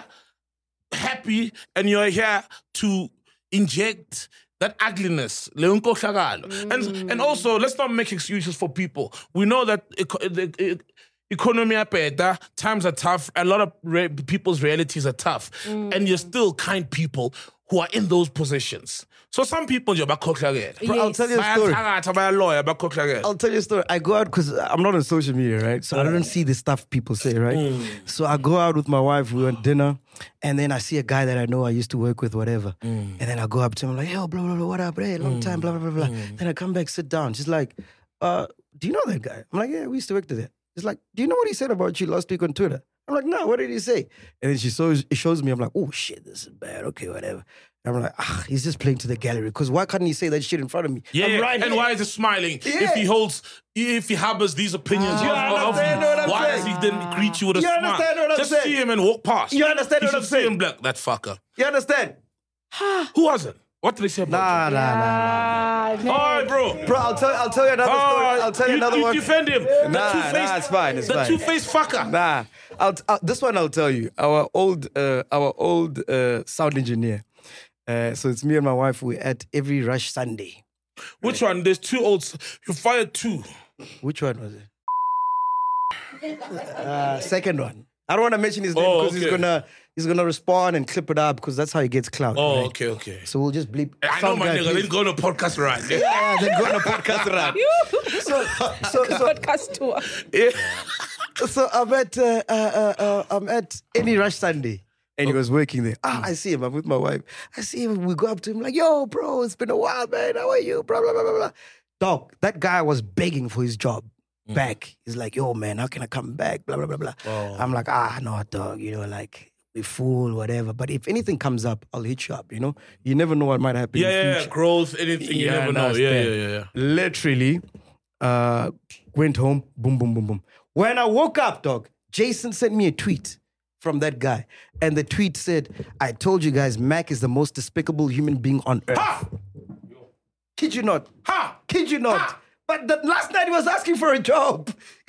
happy and you're here to inject that ugliness. leon nkohlakalo. And, and also, let's not make excuses for people. We know that eco- the e- economy are better, times are tough, a lot of re- people's realities are tough. And you're still kind people who are in those positions. So some people, you're Bro, I'll tell you a story. story. I'll tell you a story. I go out because I'm not on social media, right? So I don't see the stuff people say, right? So I go out with my wife, we went dinner, and then I see a guy that I know I used to work with, whatever. And then I go up to him, like, yo, blah, blah, blah, what up? Hey, long time, blah, blah, blah, blah. Then I come back, sit down. She's like, uh, do you know that guy? I'm like, yeah, we used to work together. She's like, do you know what he said about you last week on Twitter? I'm like, no, what did he say? And then she shows, it shows me, I'm like, oh shit, this is bad. Okay, whatever. And I'm like, ah, he's just playing to the gallery. Because why can't he say that shit in front of me? Yeah, I'm yeah. right and here. why is he smiling? Yeah. If he holds, if he harbors these opinions You of, of understand you, what I'm why saying? does he then greet you with a You smile? understand what I'm Just saying? see him and walk past. You understand you what I'm should see saying? him black, that fucker. You understand? Who was it? What did they say about Nah, nah, nah, Ah, you? Oh, bro. Bro, I'll tell, I'll tell you another story. Oh, I'll tell you, you, another you one. defend him. Nah, the two-faced, nah, it's fine, it's the fine. two-faced fucker. Nah, I'll, t- uh, this one I'll tell you. Our old, uh, our old uh, sound engineer. Uh, so it's me and my wife. We're at every Rush Sunday. Which one? There's two old. You fired two. Which one was it? Uh, second one. I don't want to mention his name Oh, because he's okay. gonna he's gonna respond and clip it up because that's how he gets clout. Oh, right? okay, okay. So we'll just bleep. I know sound my guy, nigga. please. Then go on a podcast right. Yeah, then go on a podcast run. so, so, so, podcast tour. Yeah. So I'm at uh, uh, uh, uh, I'm at Any Rush Sunday, and he was working there. Ah, I see him. I'm with my wife. I see him. We go up to him like, "Yo, bro, it's been a while, man. How are you?" Blah blah blah blah blah. Dog, that guy was begging for his job back. He's like, "Yo, man, how can I come back?" Blah blah blah blah. Oh. I'm like, "Ah, no, dog. You know, like we fool, whatever. But if anything comes up, I'll hit you up. You know, you never know what might happen. Yeah, in the yeah, yeah. future. Growth, anything, you Yeah, never no, know. it's Yeah, there. yeah, yeah, yeah. Literally, uh, went home, boom, boom, boom, boom. When I woke up, dog, Jason sent me a tweet from that guy. And the tweet said, I told you guys, Mac is the most despicable human being on earth. Ha! Kid you not. Ha! Kid you not. Ha! But the, last night he was asking for a job.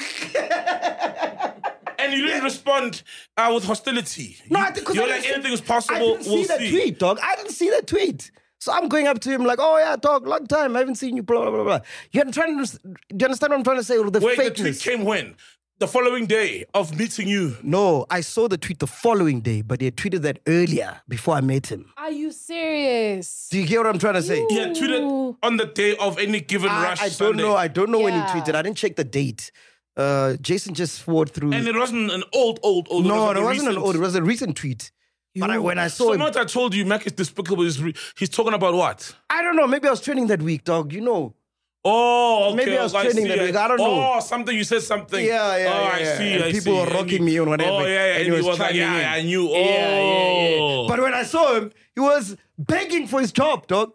And you didn't respond uh, with hostility. No, you, I think- 'cause you're I like, didn't- anything is I possible, didn't we'll see that see. tweet, dog. I didn't see that tweet. So I'm going up to him like, oh yeah, dog, long time. I haven't seen you, blah, blah, blah, blah. You're trying to, do you understand what I'm trying to say? The Wait, the fakeness. tweet came when? The following day of meeting you. No, I saw the tweet the following day, but he had tweeted that earlier before I met him. Are you serious? Do you get what I'm trying to say? He had tweeted on the day of any given I, rush I don't Sunday. know. I don't know when he Yeah. tweeted. I didn't check the date. Uh, Jason just forwarded through. And it wasn't an old, old, old. no, it it was wasn't an recent. old. It was a recent tweet. But I, when I saw So him, much I told you, Mac is despicable. He's, re- he's talking about what? I don't know. Maybe I was training that week, dog. You know. Oh, okay. Maybe I was I training see. that week. I don't know. Oh, something. You said something. Yeah, yeah, Oh, yeah, I yeah. see. And I people see. were And rocking you- me on whatever. Oh, yeah, yeah. And And, he he was was like, chiming yeah, in. yeah, I knew. Oh. Yeah, yeah, yeah. But when I saw him, he was begging for his job, dog.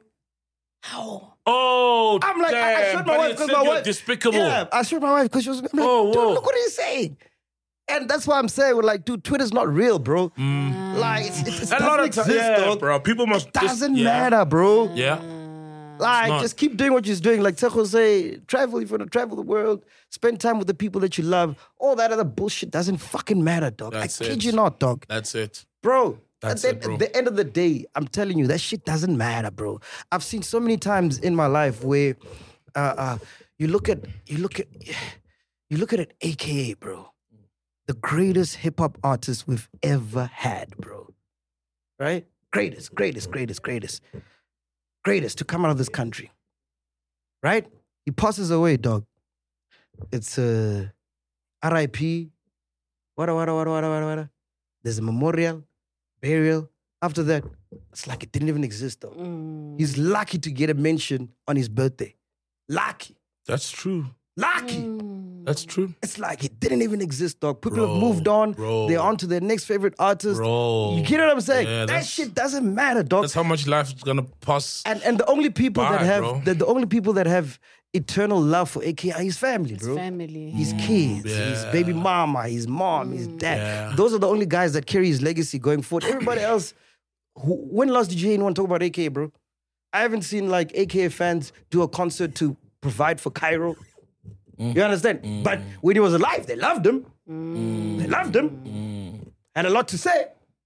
How? Oh, I'm like, I, I damn, showed my but wife it because said my you're wife. despicable. Yeah, I showed my wife because she was. I'm like, Oh, dude, whoa. look what he's saying. And that's why I'm saying, we're like, dude, Twitter's not real, bro. Like, it's, it's, it A lot doesn't of exist, times, yeah, dog. bro. People must. It doesn't just, yeah. matter, bro. Yeah. Like, not. just keep doing what you're doing. Like Tejo say, travel if you want to travel the world, spend time with the people that you love. All that other bullshit doesn't fucking matter, dog. That's I kid it. you not, dog. That's it. Bro, That's at, it, the, bro. at the end of the day, I'm telling you, that shit doesn't matter, bro. I've seen so many times in my life where uh, uh, you look at you look at you look at an A K A, bro. The greatest hip hop artist we've ever had, bro. Right? Greatest, greatest, greatest, greatest. Greatest to come out of this country. Right? He passes away, dog. It's uh, R I P. Wada, wada, wada, wada, wada, wada. There's a memorial, burial. After that, it's like it didn't even exist, though. Mm. He's lucky to get a mention on his birthday. Lucky. That's true. Lucky. Mm. That's true. It's like it didn't even exist, dog. People Bro, have moved on. bro. They're on to their next favorite artist. Bro. You get what I'm saying? Yeah, that that's- shit doesn't matter, dog. That's how much life is gonna pass. And and the only people that Bye, have bro. the, the only people that have eternal love for A K A are his family, His bro. family. His kids, his yeah. baby mama, his mom, his dad. Yeah. Those are the only guys that carry his legacy going forward. Everybody else, who, when last did you hear anyone talk about A K A, bro? I haven't seen like A K A fans do a concert to provide for Cairo. You understand? But when he was alive, they loved him. They loved him. Had a lot to say.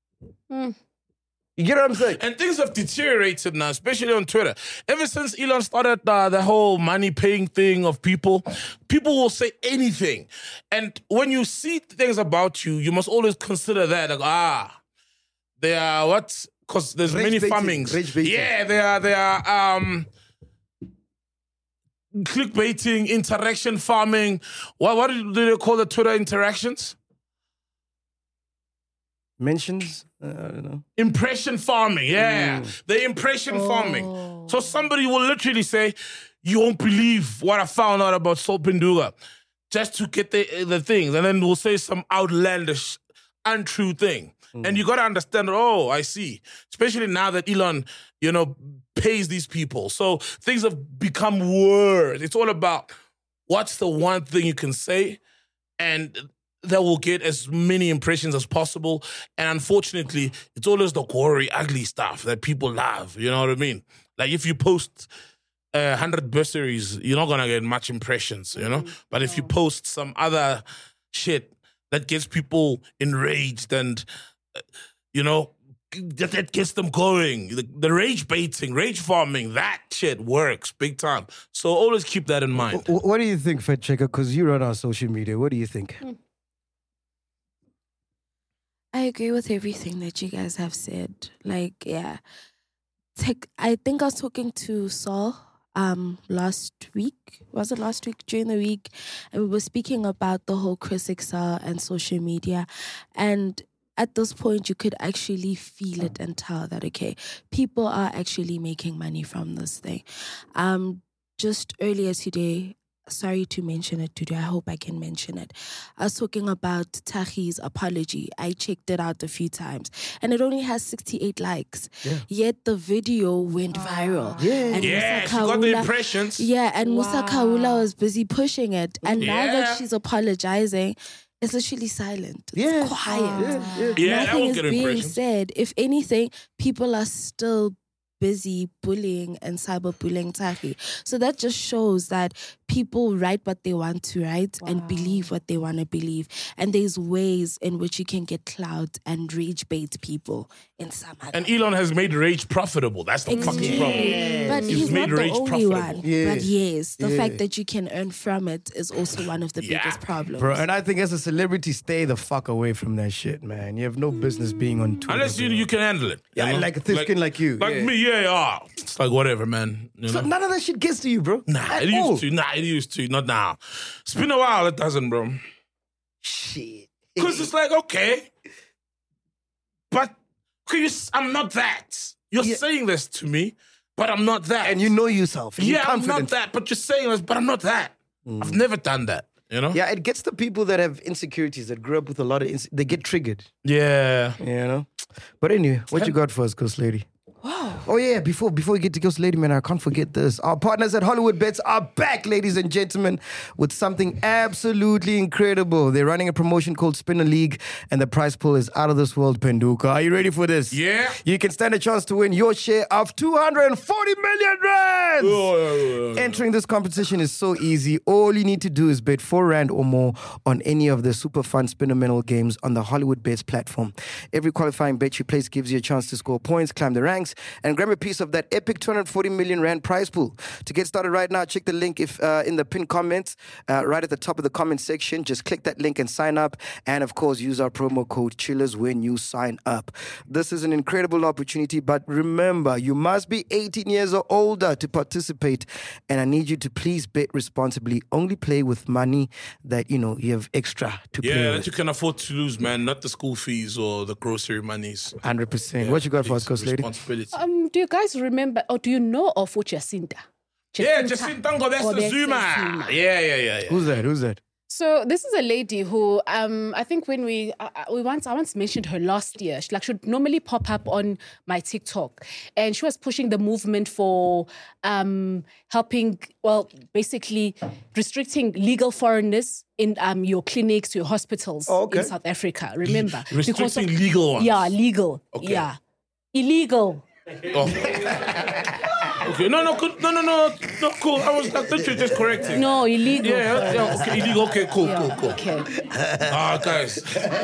You get what I'm saying? And things have deteriorated now, especially on Twitter. Ever since Elon started uh, the whole money paying thing of people, people will say anything. And when you see things about you, you must always consider that. Like, ah, they are what? Because there's Rage many baiting, farmings. rage baiting. Yeah, they are. They are. Um, clickbaiting, interaction farming. What, what do they call the Twitter interactions? Mentions? Uh, I don't know. Impression farming, yeah. The impression farming. So somebody will literally say, you won't believe what I found out about Solpenduga, just to get the, the things. And then we'll say some outlandish, untrue thing. And you got to understand, oh, I see. Especially now that Elon, you know, pays these people. So things have become worse. It's all about what's the one thing you can say and that will get as many impressions as possible. And unfortunately, it's always the gory, ugly stuff that people love. You know what I mean? Like if you post uh, one hundred bursaries, you're not going to get much impressions, you know? Mm-hmm. But if you post some other shit that gets people enraged and, uh, you know, that, that gets them going. The, the rage baiting, rage farming, that shit works big time. So always keep that in mind. Wh- What do you think, Fed Checker? Because you run our social media. What do you think? I agree with everything that you guys have said. Like, yeah. Tech, I think I was talking to Saul um last week. Was it last week? During the week, and we were speaking about the whole Chris Excel and social media, and at this point, you could actually feel it and tell that, okay, people are actually making money from this thing. Um, just earlier today, sorry to mention it today, I hope I can mention it. I was talking about Tahi's apology. I checked it out a few times, and it only has sixty-eight likes. Yeah. Yet the video went viral. Yeah, and Yeah, Musa she got the Kaula- impressions. Yeah, and Musa Wow. Kaula was busy pushing it. And now Yeah. that she's apologizing, it's literally silent. It's Yeah. quiet. Yeah, yeah. Yeah, I Nothing won't is get being impressions. said. If anything, people are still busy bullying and cyberbullying Tahi. So that just shows that people write what they want to write and believe what they want to believe. And there's ways in which you can get clout and rage bait people in some other. And Elon has made rage profitable. That's the fucking problem. But He's he's, made not the rage only profitable. one. Yeah. But yes, the Yeah. fact that you can earn from it is also one of the Yeah. biggest problems. Bro, and I think as a celebrity, stay the fuck away from that shit, man. You have no business being on Twitter. Unless you bro. you can handle it. you Yeah, know? like a thick skin like you, Like yeah. me, yeah, yeah. It's like whatever, man. You So know? none of that shit gets to you, bro. Nah, At it used all. to. Nah, it used to. Not now. It's been a while. It doesn't, bro. Shit. Because it's like, okay, but okay, you, s- I'm not that. You're Yeah. saying this to me, but I'm not that. And you know yourself. And yeah, you're I'm not confident. that. But you're saying this, but I'm not that. I've never done that. You know? Yeah, it gets the people that have insecurities, that grew up with a lot of, ins- they get triggered, Yeah. you know? But anyway, what you got for us, Ghost Lady? Wow. Oh yeah, before before we get to Ghost Lady, man, I can't forget this. Our partners at Hollywood Bets are back, ladies and gentlemen, with something absolutely incredible. They're running a promotion called Spinner League, and the prize pool is out of this world, Penduka. Are you ready for this? Yeah. You can stand a chance to win your share of two hundred forty million rands. Oh, Entering this competition is so easy. All you need to do is bet four rand or more on any of the super fun Spinnermental games on the Hollywood Bets platform. Every qualifying bet you place gives you a chance to score points, climb the ranks, and grab a piece of that epic two hundred forty million rand prize pool. To get started right now, check the link if uh, in the pinned comments, uh, right at the top of the comment section. Just click that link and sign up. And of course, use our promo code Chillers when you sign up. This is an incredible opportunity, but remember, you must be eighteen years or older to participate. And I need you to please bet responsibly. Only play with money that, you know, you have extra to play Yeah, with. that you can afford to lose, man. Not the school fees or the grocery monies. one hundred percent. What you got for us, Ghost Lady? Responsibility. Um, do you guys remember, or do you know of Jacinta? Yeah, Jacinta Ngobese Zuma. Yeah, yeah, yeah, yeah. Who's that? Who's that? So this is a lady who, um, I think when we, uh, we once, I once mentioned her last year. She like should normally pop up on my TikTok, and she was pushing the movement for um, helping, well, basically restricting legal foreigners in um, your clinics, your hospitals Oh, okay. in South Africa. Remember, Restricting legal ones? Yeah, legal. Okay. Yeah, illegal. Oh. Okay, no, no, cool. no, no, no, no, cool. I was, I thought you were just correcting. No, illegal. Yeah, yeah, okay, illegal. Okay, cool, Yeah, cool, cool. Okay. Ah, guys.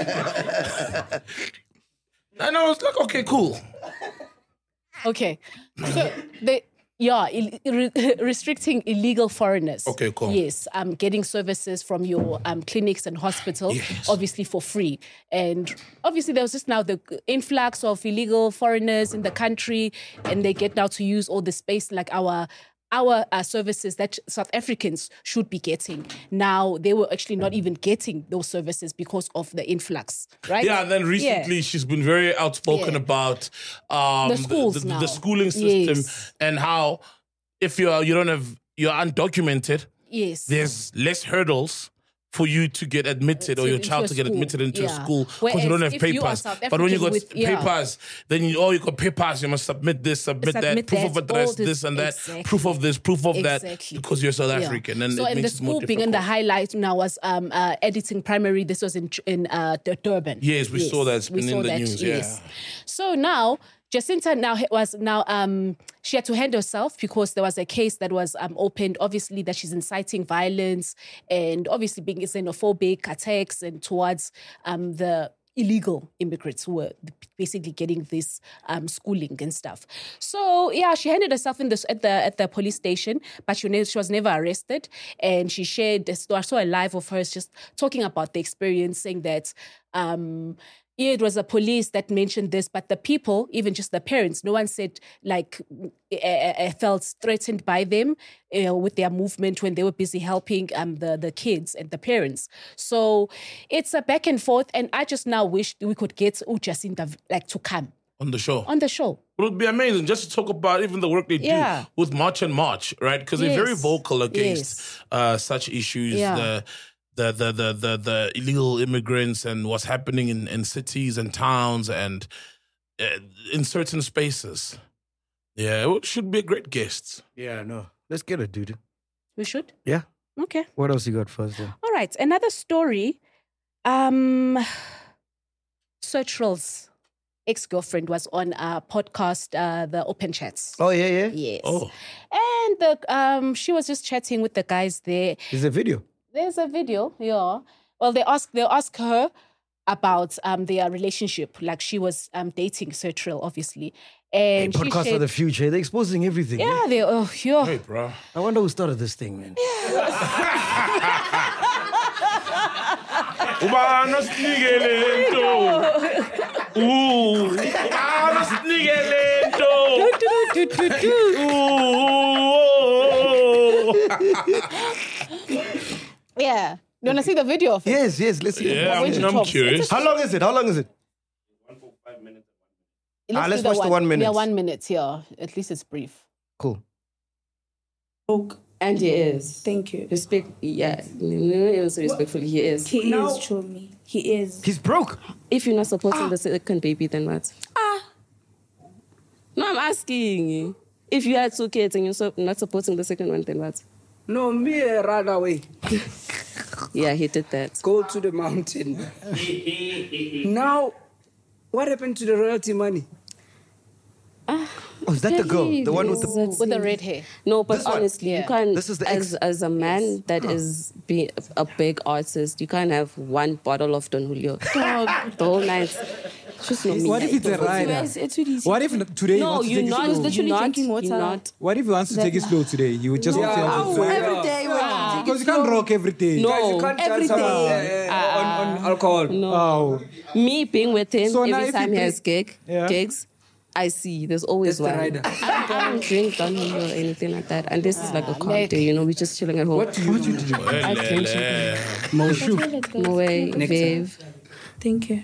And I was like, okay, cool. Okay. So they, yeah, Ill- re- restricting illegal foreigners. Okay, cool. Yes, um, getting services from your um, clinics and hospitals, Yes. obviously for free. And obviously there was just now the influx of illegal foreigners in the country, and they get now to use all the space like our our uh, services that South Africans should be getting. Now they were actually not even getting those services because of the influx, right? Yeah, and then recently Yeah. she's been very outspoken Yeah. about um, The schools the, the, now. the schooling system Yes. and how if you're you don't have you're undocumented, Yes. there's less hurdles for you to get admitted or your into child a to get school. admitted into a Yeah. school because Whereas you don't have if you are papers. South But when you got African with- yeah. papers, then you oh you got papers, you must submit this, submit, that, Submit proof of that, address, all this- this and that, exactly. proof of this, proof of that, Exactly. because you're South Yeah. African. And so it and the makes it more school being in the difficult. highlight now was um, uh, editing primary. This was in in uh, Dur- Durban. Yes, we saw that. It's we been in saw the that, news, Yes. yeah. So now Jacinta now ha- was now um, she had to hand herself because there was a case that was um, opened. Obviously, that she's inciting violence and obviously being xenophobic attacks and towards um, the illegal immigrants who were basically getting this um, schooling and stuff. So yeah, she handed herself in this at the at the police station, but she, ne- she was never arrested. And she shared. I saw a live of hers just talking about the experience, saying that. Um, yeah, it was the police that mentioned this, but the people, even just the parents, no one said like uh, uh, felt threatened by them uh, with their movement when they were busy helping um the, the kids and the parents. So it's a back and forth, and I just now wish we could get Jacinda like to come on the show. On the show. It would be amazing just to talk about even the work they Yeah. do with March and March, right? Because they're very Yes. vocal against Yes. uh, such issues, Yeah. the, the, the, the, the, the illegal immigrants and what's happening in, in cities and towns and uh, in certain spaces. Yeah, it should be a great guest. Yeah, no. Let's get it, dude. We should? Yeah. Okay. What else you got first? Yeah. All right. Another story. Um, Sir Trill's ex-girlfriend was on a podcast, uh, the Open Chats. Oh, yeah, yeah? Yes. Oh. And the um, she was just chatting with the guys there. Is a video? There's a video, yeah. Well, they ask they ask her about um their relationship. Like she was um dating Sir Trill, obviously. Hey, And she podcast shared, of the future. They're exposing everything. Yeah, they oh yeah. Hey, bro. I wonder who started this thing, man. Ubana sinike lento. Ooh. Ubana sinike lento. Yeah. You want to see the video of it? Yes, yes. Let's see. Yeah, When I'm, she I'm talks. curious. How long is it? How long is it? Ah, let's do watch the one minute. Yeah, one minute. Yeah, at least it's brief. Cool. And he is. Thank you. Respect, yeah. It was respectfully, he is. He Now- is, show me. He is. He's broke. If you're not supporting the second baby, then what? Ah. No, I'm asking. If you had two kids and you're so- not supporting the second one, then what? No, me uh, run away. Yeah, he did that. Go to the mountain. Now, what happened to the royalty money? Oh, is that the girl? The one with the with the red hair. No, but This one? honestly, Yeah. you can't. This is the as ex- as a man that is be a big artist, you can't have one bottle of Don Julio the whole night. Just not me. What if it's a rider? It's, it's really easy. What if n- today he No, wants to you're take not. it slow? literally you're not, drinking water. You're not. What if he wants to take it slow today? You would just Yeah, want to oh, have well, it. Every day, we're Because you can't rock every day. No. Guys, you can't Every judge someone day. uh, uh, on, on alcohol. No. Oh. Me being with him So now every if you time he drink- has gig, Yeah. gigs, I see there's always That's the one. rider. I don't drink Don Julio or anything like that. And this is like a calm Nick. day, you know, we're just chilling at home. What do you do? I drink champagne. Moshu. No way, Next babe. Thank you.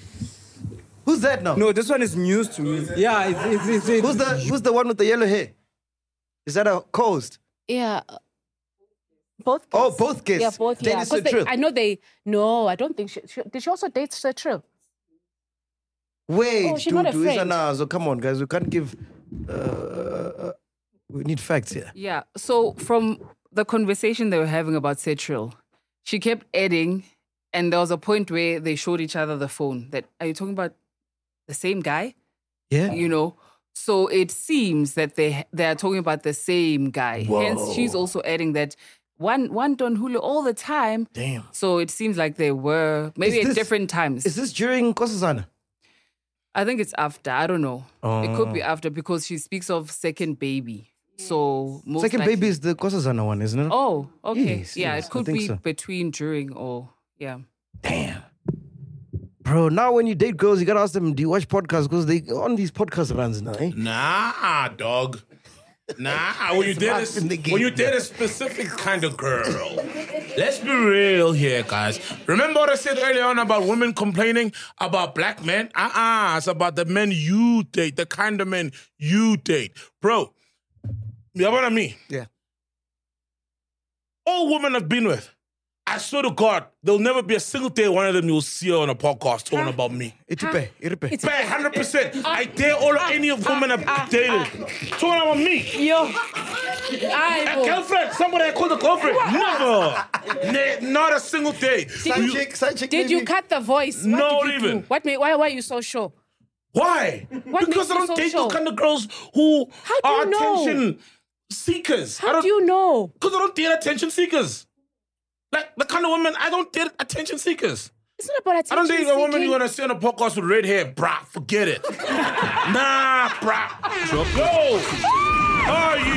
Who's that now? No, this one is news to me. Yeah, it's, it's, it's, it's Who's the Who's the one with the yellow hair? Is that a coast? Yeah. Both. Oh, kids. both kids. Yeah, both. Dated Yeah, Sir because they, Trill. I know they. No, I don't think she, she did. She also date Sir Trill. Wait, Oh, she's dude, not a dude, it's friend. an- so come on, guys. We can't give. Uh, uh, we need facts here. Yeah. So from the conversation they were having about Cetril, she kept adding, and there was a point where they showed each other the phone. That are you talking about the same guy? Yeah. You know. So it seems that they they are talking about the same guy. Whoa. Hence, she's also adding that one one Don Julio all the time. Damn. So it seems like they were maybe Is at this- different times. Is this during Kosazana? I think it's after. I don't know. It could be Oh. after because she speaks of second baby. So most Second likely- baby is the Kosazana one, isn't it? Oh, okay. Yes, yeah, yes, it I could think be so. between, during, or yeah. Damn. Bro, now when you date girls, you gotta ask them, do you watch podcasts? Because they on these podcast runs now, eh? Nah, dog. Nah, when you date life in the a, game, when you date a specific kind of girl. Let's be real here, guys. Remember what I said earlier on about women complaining about black men? Uh-uh. It's about the men you date, the kind of men you date. Bro, you know what I mean? Yeah. All women I've been with, I swear to God, there'll never be a single day one of them you'll see on a podcast talking about me. Itipe, itipe. It's one hundred percent. I dare all any of women I've dated. Talking about me. Yo. A girlfriend, somebody I called a girlfriend. Never. Ne- not a single day. Did you, side chick, did you cut the voice? What Not did you even. do? What made, why, why are you so sure? Why? What because makes I you don't so date sure? those kind of girls who How do are you know? attention seekers. I How don't, do you know? Because I don't date attention seekers. Like the kind of women, I don't date attention seekers. It's not about attention I don't date a woman seeking. you're gonna see on a podcast with red hair, brah. Forget it. Nah, brah. Yo,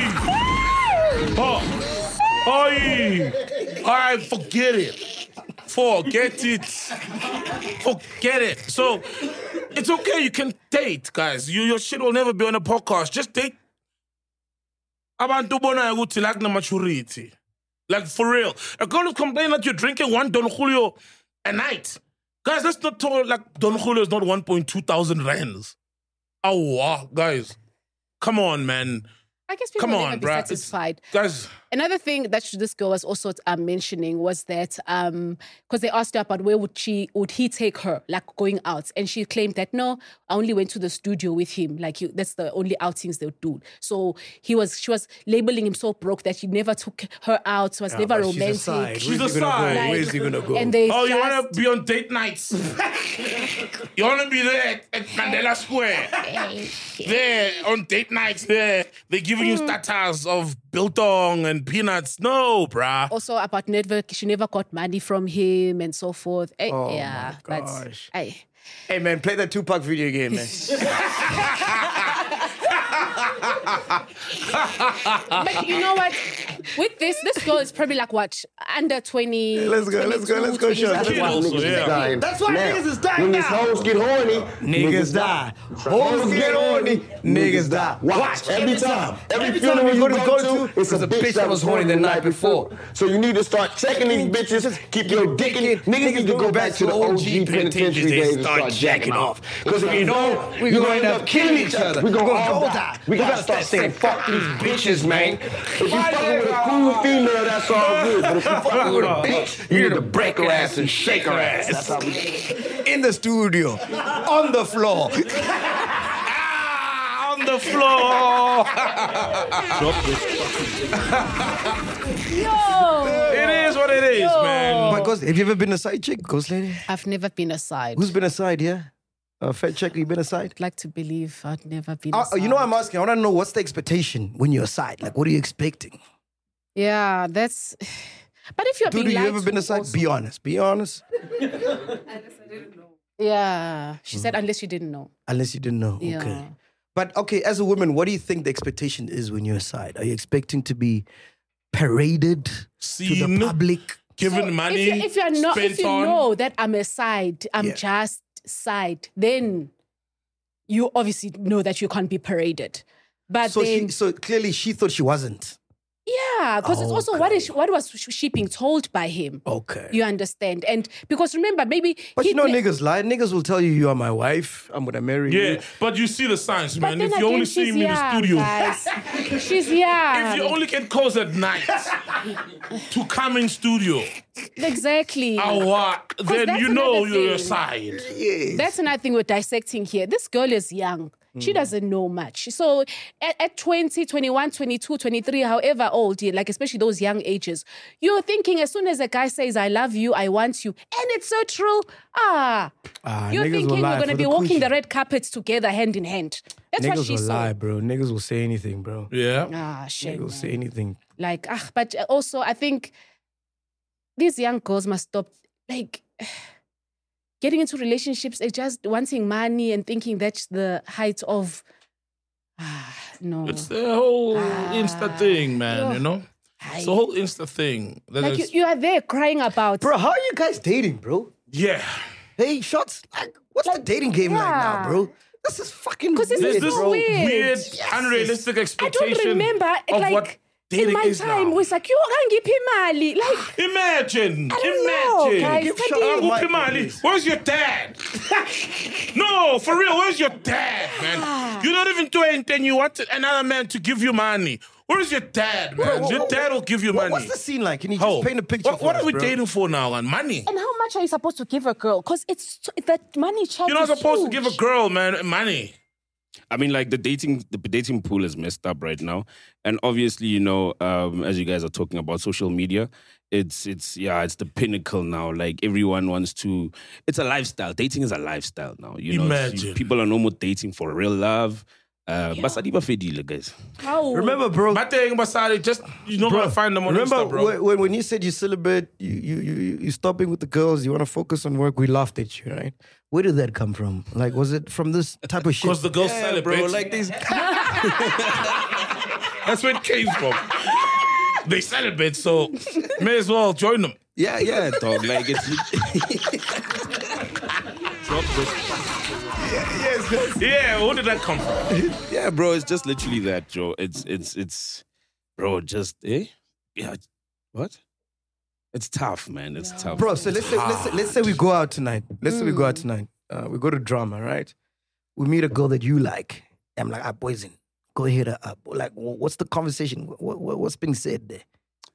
aye, oh, aye, I forget it. Forget it. Forget it. So it's okay. You can date, guys. You, your shit will never be on a podcast. Just date. Abantu bona ukuthi like na maturity. Like for real. A girl is complaining that you're drinking one Don Julio a night. Guys, let's not talk like Don Julio is not one point two thousand rands. Oh, wow, guys. Come on, man. I guess people Come will on, never be bruh. satisfied. Guys. Another thing that this girl was also uh, mentioning was that um because they asked her about where would she would he take her, like going out, and she claimed that no, I only went to the studio with him, like he, that's the only outings they would do. So he was she was labeling him so broke that he never took her out, so was Yeah, never but she's a romantic. side. She's Where's a he gonna go? side. Where's he gonna go? And they Oh, you just- want to be on date nights? You want to be there at, at Mandela Square? There, on date nights, there. They're giving you starters of biltong and peanuts. No, bruh. Also about never she never got money from him and so forth. Eh, Oh, yeah, my but gosh. eh. Hey, man, play that Tupac video game, man. But you know what? With this, this girl is probably like what under twenty. Let's go, let's go, let's go, Sean. That's why niggas is dying. That's why now. niggas is dying When these now. hoes get horny, Niggas die. Hoes get horny, niggas die. Watch every time. Every, Every time funeral we you go to- go to, it's a bitch that was horny the night before. So you need to start checking these bitches. Keep your dick in. Niggas need to go back to the O G penitentiary days and start jacking off. Because if you don't, we're gonna end up killing each other. We're gonna all die. We gotta start saying fuck these bitches, man. If you fucking with a cool female, that's all good. But if you fucking with a bitch, you need to break her ass and shake her ass. That's how we In the studio, on the floor. On the floor. Yo, It is what it is, Yo. man. Because have you ever been a side chick, Ghost Lady? I've never been a side. Who's been a side here? Uh, Fat check, you been a side? I'd like to believe I'd never been. Uh, a side. you know what I'm asking? I want to know what's the expectation when you're a side? Like, what are you expecting? Yeah, that's. But if you're Dude, being you lied ever been to a side? also- Be honest. Be honest. Yeah, she said unless you didn't know. Unless you didn't know. Yeah. Okay. But okay, as a woman, what do you think the expectation is when you're a side? Are you expecting to be paraded to Seen, the public? Given So money, If, you, if you're not, spent if you on. know that I'm a side, I'm Yeah. just side, then you obviously know that you can't be paraded. But So then, she, so clearly she thought she wasn't. yeah, because it's also what is what was she being told by him? Okay. You understand? And because remember, maybe But he you know, pla- niggas lie. Niggas will tell you you are my wife. I'm gonna marry you. Yeah, but you see the signs, But man. then If you again, only see she's him in the young, studio. guys. She's young. If you only get calls at night to come in studio, Exactly. oh, what? Then that's you know another you're a thing. side. Yes. That's another thing we're dissecting here. This girl is young. She doesn't know much. So at, at twenty, twenty-one, twenty-two, twenty-three, however old, you- like especially those young ages, you're thinking as soon as a guy says, I love you, I want you, and it's so true, ah, Ah, you're niggas will thinking lie you're going to for be the walking coochie. the red carpets together hand in hand. That's what Niggas she will saw. lie, bro. Niggas will say anything, bro. Yeah. Ah, Niggas shame. will say anything. Like, ah, but also I think these young girls must stop, like, getting into relationships and just wanting money and thinking that's the height of, ah, no. It's the whole Insta thing, man, yo. you know? It's the whole Insta thing. That Like, you, is- you are there crying about. Bro, how are you guys dating, bro? yeah. Hey, shots. Like, what's the dating game like now, yeah. bro? This is fucking Because this weird, is There's this so weird, weird. unrealistic I expectation don't remember, of like, what dating in my is time, now. it was like, you can't give him money. Like, Imagine, I don't know, imagine. guys. Give What shut do you- up, Mike, Upimali. please. Where's your dad? No, for real, where's your dad, man? You're not even doing anything. You want another man to give you money. Where's your dad, man? Bro, your what- dad will give you What- money. What's the scene like? Can you How? just paint a picture What, for what us, are we bro? dating for now, man? Money. and how much are you supposed to give a girl? Because it's that money check You're not is supposed huge. to give a girl, man, money. I mean, like the dating, the dating pool is messed up right now, and obviously, you know, um, as you guys are talking about social media, it's it's yeah, it's the pinnacle now. Like everyone wants to. It's a lifestyle. Dating is a lifestyle now. You know, Imagine. people are no more dating for real love. Uh, but Sadiba Fedile, guys. How? Remember, bro. But thing, Basari, just you're not gonna find them on Remember Insta, bro. when, when when you said you celibate, you you you you stopping with the girls, you want to focus on work. We laughed at you, right? Where did that come from? Like, was it from this type of shit? Because the girls celebrate. bro, like these. That's where it came from. They celebrate, so may as well join them. Yeah, yeah, dog. Like it's. Drop this. Yes, yes. Yeah, where did that come from? Yeah, bro, it's just literally that, Joe. It's it's it's, bro. Just eh, yeah. What? It's tough, man. It's tough. Bro, so let's say, let's say let's say we go out tonight. Let's say we go out Mm. tonight. Uh, we go to drama, right? We meet a girl that you like. I'm like, ah, poison. Go hit her up. Like, wh- what's the conversation? What, what, what's being said there?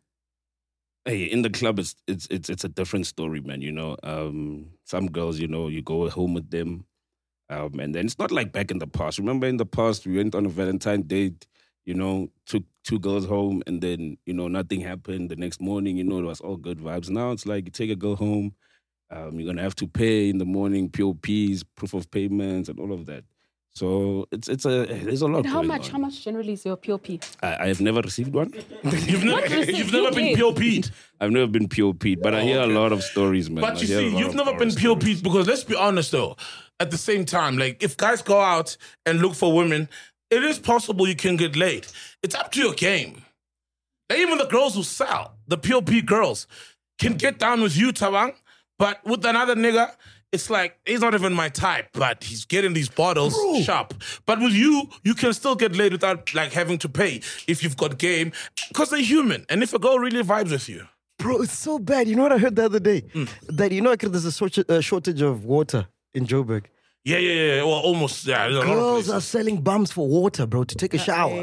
Hey, in the club, it's it's it's it's a different story, man. You know, um, some girls, you know, you go home with them, um, and then it's not like back in the past. Remember, in the past, we went on a Valentine date. You know, took two girls home, and then you know nothing happened. The next morning, you know, it was all good vibes. Now it's like you take a girl home, um, you're gonna have to pay in the morning, P O Ps, proof of payments, and all of that. So it's it's a there's a lot. And how going much? on. How much generally is your P O P? I, I have never received one. You've never, received? you've never You been did. P O P'd. I've never been P O P'd, but I hear a lot of stories, man. But I you hear a see, lot you've of never horror been P O P'd because let's be honest though, at the same time, like if guys go out and look for women, it is possible you can get laid. It's up to your game. And even the girls who sell, the P O P girls, can get down with you, Tawang, but with another nigga, it's like, he's not even my type, but he's getting these bottles sharp. But with you, you can still get laid without like having to pay if you've got game, because they're human. And if a girl really vibes with you. Bro, it's so bad. You know what I heard the other day? Mm. That, you know, like, there's a short- uh, shortage of water in Joburg. Yeah, yeah, yeah. Well, almost, yeah. There's a lot of Girls places. are selling bums for water, bro, to take a shower.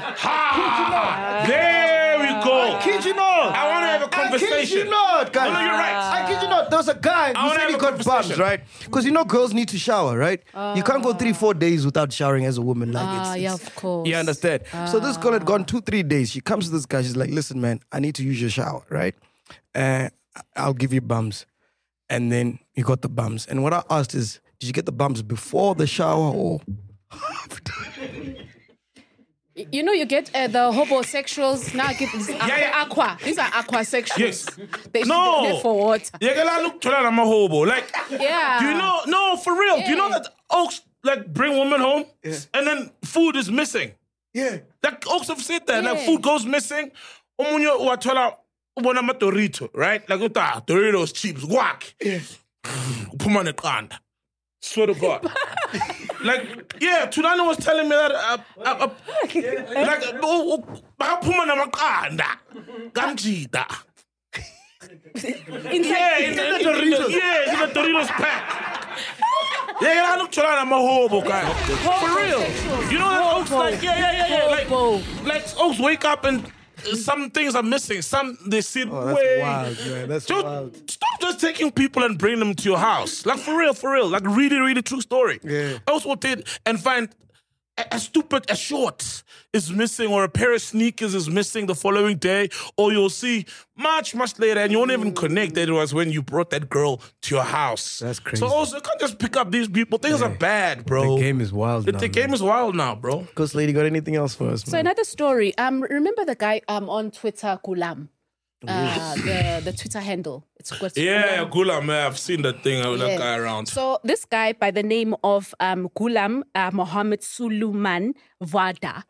Ha! There we go. I kid you not. I want to have a conversation. I kid you not, guys. No, no, you're right. I kid you not. There was a guy I who wanna said have he a got bums, conversation. right? Because you know girls need to shower, right? You can't go three, four days without showering as a woman. Like Ah, it's, yeah, it's- of course. You understand? So this girl had gone two, three days. She comes to this guy. She's like, listen, man, I need to use your shower, right? Uh, I'll give you bums. And then he got the bums. And what I asked is, did you get the bums before the shower or You know, you get uh, the homosexuals now. Get this aqua, Yeah, yeah. aqua. These are aquasexuals. Yes. They should No. be there for water. Yeah, girl, I look to that, I'm a hobo. Like, Yeah. do you know? No, for real. Do you know Yeah. that Oaks like bring women home and then food is missing? Yeah. Like Oaks have said that. Like Yeah. food goes missing. Omunyo wathola ubona ama Dorito, right? Like uta Doritos chips, guac. Puma neqanda. Swear to God. Like, yeah, Tulani was telling me that uh, uh, uh, like baphuma namaqanda. Ganjida. Yeah, in the, in the Doritos. Yeah, in the Doritos pack. Yeah, I look Cholana Mahobo guy. For real. You know that Oaks like, yeah, yeah, yeah, yeah. Like, like Oaks wake up and uh, some things are missing. Some they sit Oh, that's way. wild, man. That's Just wild. stop just taking people and bring them to your house. Like for real, for real. Like really, really true story. Yeah. I also did and find a, a stupid a short is missing or a pair of sneakers is missing the following day, or you'll see much, much later and you won't even connect that it was when you brought that girl to your house. That's crazy. So also you can't just pick up these people. Things are bad, bro. The game is wild The, now, the man. game is wild now, bro. Ghost Lady, got anything else for us, So man? another story. Um, remember the guy um on Twitter, Gulam, uh, the the Twitter handle. It's got Yeah, Gula, man. I've seen that thing with that Yeah. guy around. So this guy by the name of um, Gulam uh, Mohammed Suluman Vada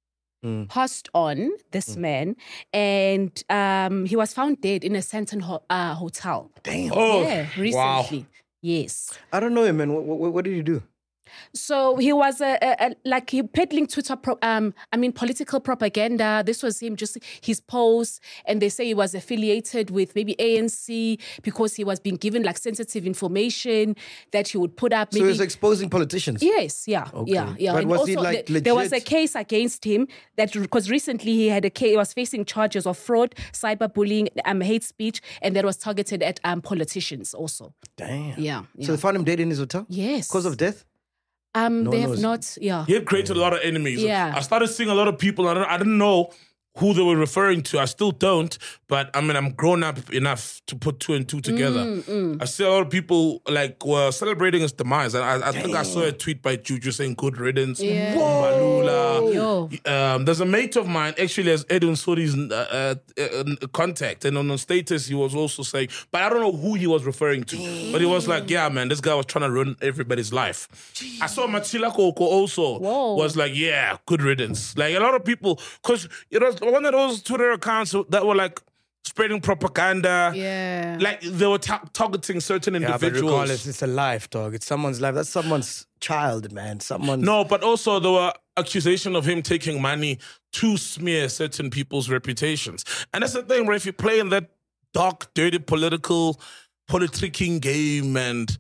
passed on, this man, and um, he was found dead in a Santon ho- uh, hotel. Damn. Oh, Yeah, wow. recently. Yes. I don't know him, man. What, what, what did he do? So he was a, a, a like he peddling Twitter, pro, um, I mean political propaganda. This was him, just his posts, and they say he was affiliated with maybe A N C because he was being given like sensitive information that he would put up. So Maybe he's exposing politicians? Yes, yeah, Okay. yeah, yeah. But and was also he, like, the- there was a legit? case against him that because recently he had a case, he was facing charges of fraud, cyberbullying, um, hate speech, and that was targeted at um politicians also. Damn. Yeah, yeah. So they found him dead in his hotel? Yes. Because of death? Um, No they one have knows. not. Yeah. He had created a lot of enemies. Yeah. I started seeing a lot of people. I, don't, I didn't know who they were referring to. I still don't, but I mean, I'm grown up enough to put two and two together. Mm, mm. I see a lot of people like were celebrating his demise. And I, I think I saw a tweet by Juju saying "good riddance." Yeah. Malula. Yo. Um, there's a mate of mine actually has Edwin Sori's uh, uh, uh, contact, and on the status he was also saying, but I don't know who he was referring to. But he was like, "Yeah, man, this guy was trying to ruin everybody's life." I saw Machila Koko also Whoa. was like, "Yeah, good riddance." Like a lot of people, because it was one of those Twitter accounts that were like spreading propaganda. Yeah. Like they were ta- targeting certain Yeah, but individuals. regardless, it's a life, dog. It's someone's life. That's someone's child, man. Someone's... No, but also there were accusations of him taking money to smear certain people's reputations. And that's the thing, where if you play in that dark, dirty political, politicking game, and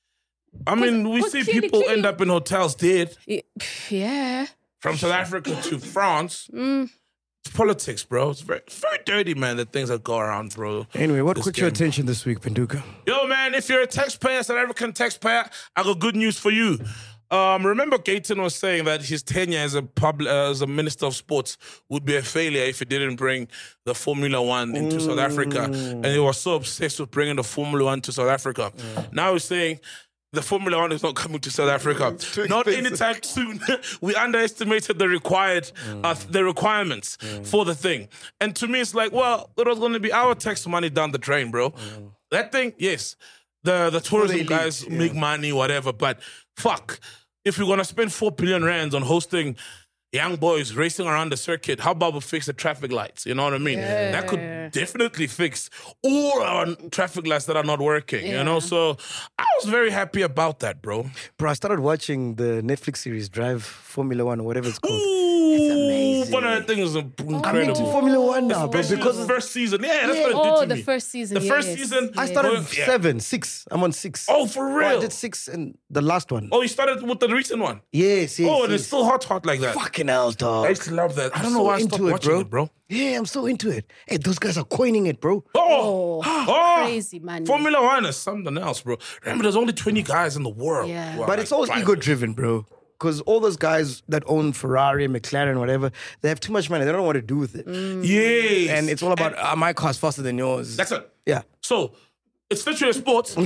I mean, we but see clearly- people clearly- end up in hotels dead. Yeah. From South Africa to France. Mm. It's politics, bro. It's very, very dirty, man, the things that go around, bro. Anyway, what This caught your game. attention this week, Penduka? Yo, man, if you're a taxpayer, South African taxpayer, I got good news for you. Um, remember, Gayton was saying that his tenure as a pub, uh, as a minister of sports would be a failure if he didn't bring the Formula One into South Africa, and he was so obsessed with bringing the Formula One to South Africa. Now he's saying the Formula One is not coming to South Africa, not anytime soon. We underestimated the required, uh, the requirements for the thing, and to me, it's like, well, it was going to be our tax money down the drain, bro. That thing, yes. The the tourism elite, guys yeah. make money, whatever, but fuck, if we're gonna spend four billion rands on hosting young boys racing around the circuit, how about we fix the traffic lights? You know what I mean? Yeah. That could definitely fix all our traffic lights that are not working. Yeah. You know, so I was very happy about that, bro. Bro, I started watching the Netflix series Drive Formula One or whatever it's called. It's amazing. One of the things is incredible. I'm into Formula One now, bro, Especially because the first season. Yeah, that's Yeah. what it Oh, did to the me. first season. The first yes. season, I Yes. started Yeah. seven, six. I'm on six. Oh, for Bro, I real? did six and the last one. Oh, you started with the recent one? Yes, yes. Oh, and yes. it's still hot, hot like that. Fucking hell, dog. I used to love that. I don't I'm know so why I stopped into it, watching bro. it, bro. Yeah, I'm so into it. Hey, those guys are coining it, bro. Oh, Oh, oh, crazy, man. Formula One is something else, bro. Remember, there's only twenty guys in the world. Yeah. who are But like it's all driving. ego driven, bro. Because all those guys that own Ferrari, McLaren, whatever, they have too much money. They don't know what to do with it. Yes. And it's all about, uh, my car's faster than yours. That's it. Yeah. So, it's literally a sport.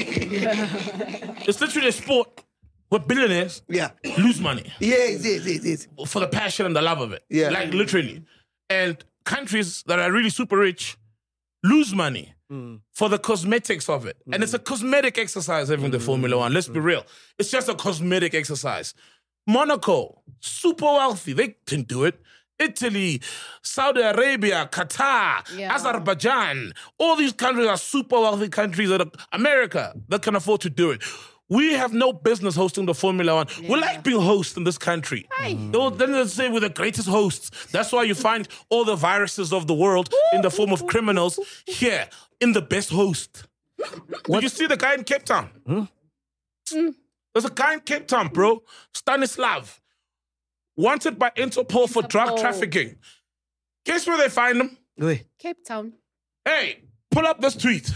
It's literally a sport where billionaires Yeah. lose money Yes, yes, yes, yes. for the passion and the love of it. Yeah. Like, literally. And countries that are really super rich lose money for the cosmetics of it. And it's a cosmetic exercise having the Formula One. Let's be real. It's just a cosmetic exercise. Monaco, super wealthy. They didn't do it. Italy, Saudi Arabia, Qatar, Yeah. Azerbaijan. All these countries are super wealthy countries that are, America, that can afford to do it. We have no business hosting the Formula One. We like being hosts in this country. They'll- Then they say we're the greatest hosts. That's why you find all the viruses of the world in the form of criminals here in the best host. Did you see the guy in Cape Town? There's a guy in Cape Town, bro. Stanislav. Wanted by Interpol for drug Interpol. trafficking. Guess where they find him? Wait. Cape Town. Hey, pull up this tweet.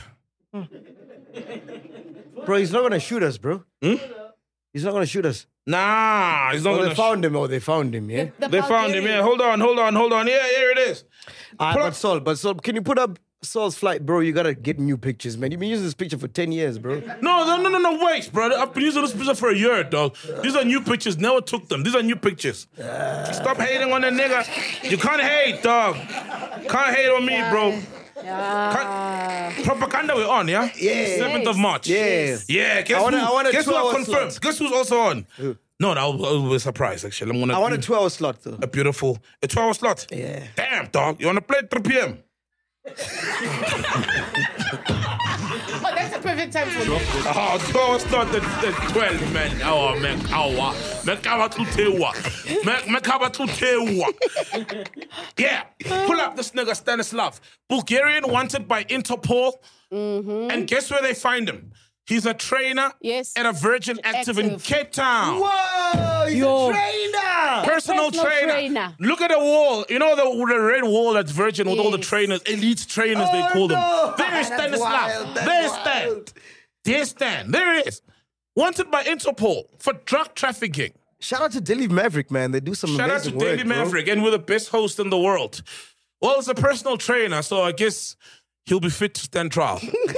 Bro, he's not going to shoot us, bro. Hmm? He's not going to shoot us. Nah, he's not Oh, gonna. they found him. Oh, they found him, yeah? The They found him. Bulgarian. Yeah, hold on, hold on, hold on. Yeah, here it is. Ah, Pull but up- Saul, but Saul, can you put up Saul's flight, bro? You got to get new pictures, man. You've been using this picture for ten years, bro. No, no, no, no, no, wait, brother. I've been using this picture for a year, dog. These are new pictures. Never took them. These are new pictures. Stop hating on the nigga. You can't hate, dog. Can't hate on me, bro. Yeah. Propaganda we're on, yeah? Yeah. seventh of March. Yeah. Yeah, guess I wanna- who, I want a guess who I two-hour confirmed? slot. Guess who's also on? No, that was, that was a surprise, actually. I'm gonna I want a do two-hour slot, though. a beautiful, a twelve-hour slot. Yeah. Damn, dog. You want to play at three p.m.? Oh, that's a perfect time for me. Oh, twelve slot at, at twelve, man. Oh, man, kawa. Man, kawa tu tewa. Man, man, kawa tu tewa. Yeah, pull up this nigga Stanislav. Bulgarian wanted by Interpol. And guess where they find him? He's a trainer Yes. at a Virgin Active, in Active. Cape Town. Whoa, he's Yo. a trainer. Personal, Personal trainer. trainer. Look at the wall. You know the, the red wall that's Virgin with all the Yes. trainers, elite trainers they Oh, call them. no. There is That's Stanislav. wild. That's There's wild. Stan. There's Stan. There it is. Wanted by Interpol for drug trafficking. Shout out to Daily Maverick, man. They do some Shout out to amazing Daily work, bro. Maverick, and we're the best host in the world. Well, it's a personal trainer, so I guess he'll be fit to stand trial.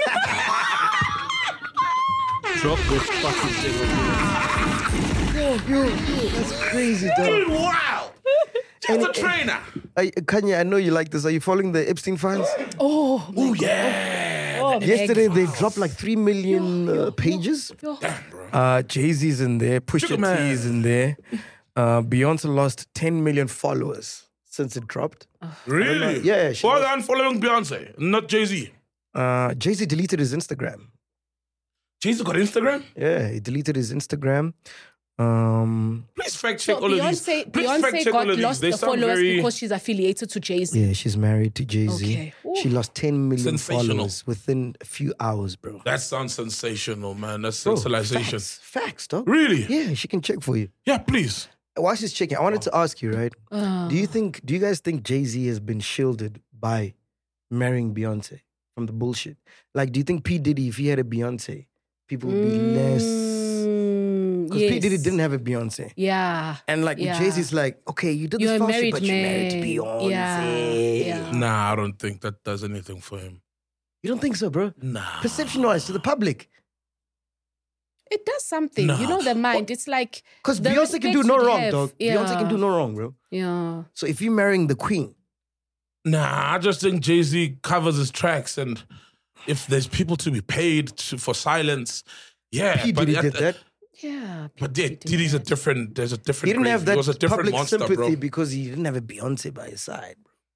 Drop this fucking thing. Yo, yo, yo, that's crazy, dog. Dude, wow. Just a trainer. Are you- Kanye, I know you like this. Are you following the Epstein files? Oh, Oh, yeah. oh Yesterday, they dropped like three million uh, pages. Uh, Jay-Z's in there, Pusha Sugar man. T is in there. Uh, Beyonce lost ten million followers. since it dropped. Really? Yeah, she Why lost- are they unfollowing Beyonce? Not Jay-Z. Uh, Jay-Z deleted his Instagram. Jay-Z got Instagram? Yeah, he deleted his Instagram. Um, Please fact check So all of these. Beyonce, Please fact Beyonce check all got of these. lost They the sound followers very... because she's affiliated to Jay-Z. yeah, she's married to Jay-Z. Okay. She lost ten million Sensational. followers within a few hours, bro. That sounds sensational, man. That's Bro, sensationalization. Facts, facts, dog. Really? Yeah, she can check for you. Yeah, please. While she's checking, I wanted to ask you, right? Uh, Do you think? Do you guys think Jay-Z has been shielded by marrying Beyonce from the bullshit? Like, do you think P Diddy, if he had a Beyonce, people would be less? Because P Diddy yes. didn't have a Beyonce. Yeah. And like Yeah. Jay-Z's like, okay, you did this You're a foul shit, married but you married man. Beyonce. Yeah. Yeah. Nah, I don't think that does anything for him. You don't think so, bro? Nah. Perception-wise to the public. It does something. Nah. You know, the mind. It's like. Because the Beyonce can respect do no you'd wrong, have. dog. Yeah. Beyonce can do no wrong, bro. Yeah. So if you're marrying the queen, Nah, I just think Jay-Z covers his tracks, and if there's people to be paid to, for silence, yeah. P. but Diddy at- did that. Yeah. But yeah, Diddy's a different. There's a different. He didn't grade. have that He was a different public monster, sympathy bro. because he didn't have a Beyonce by his side.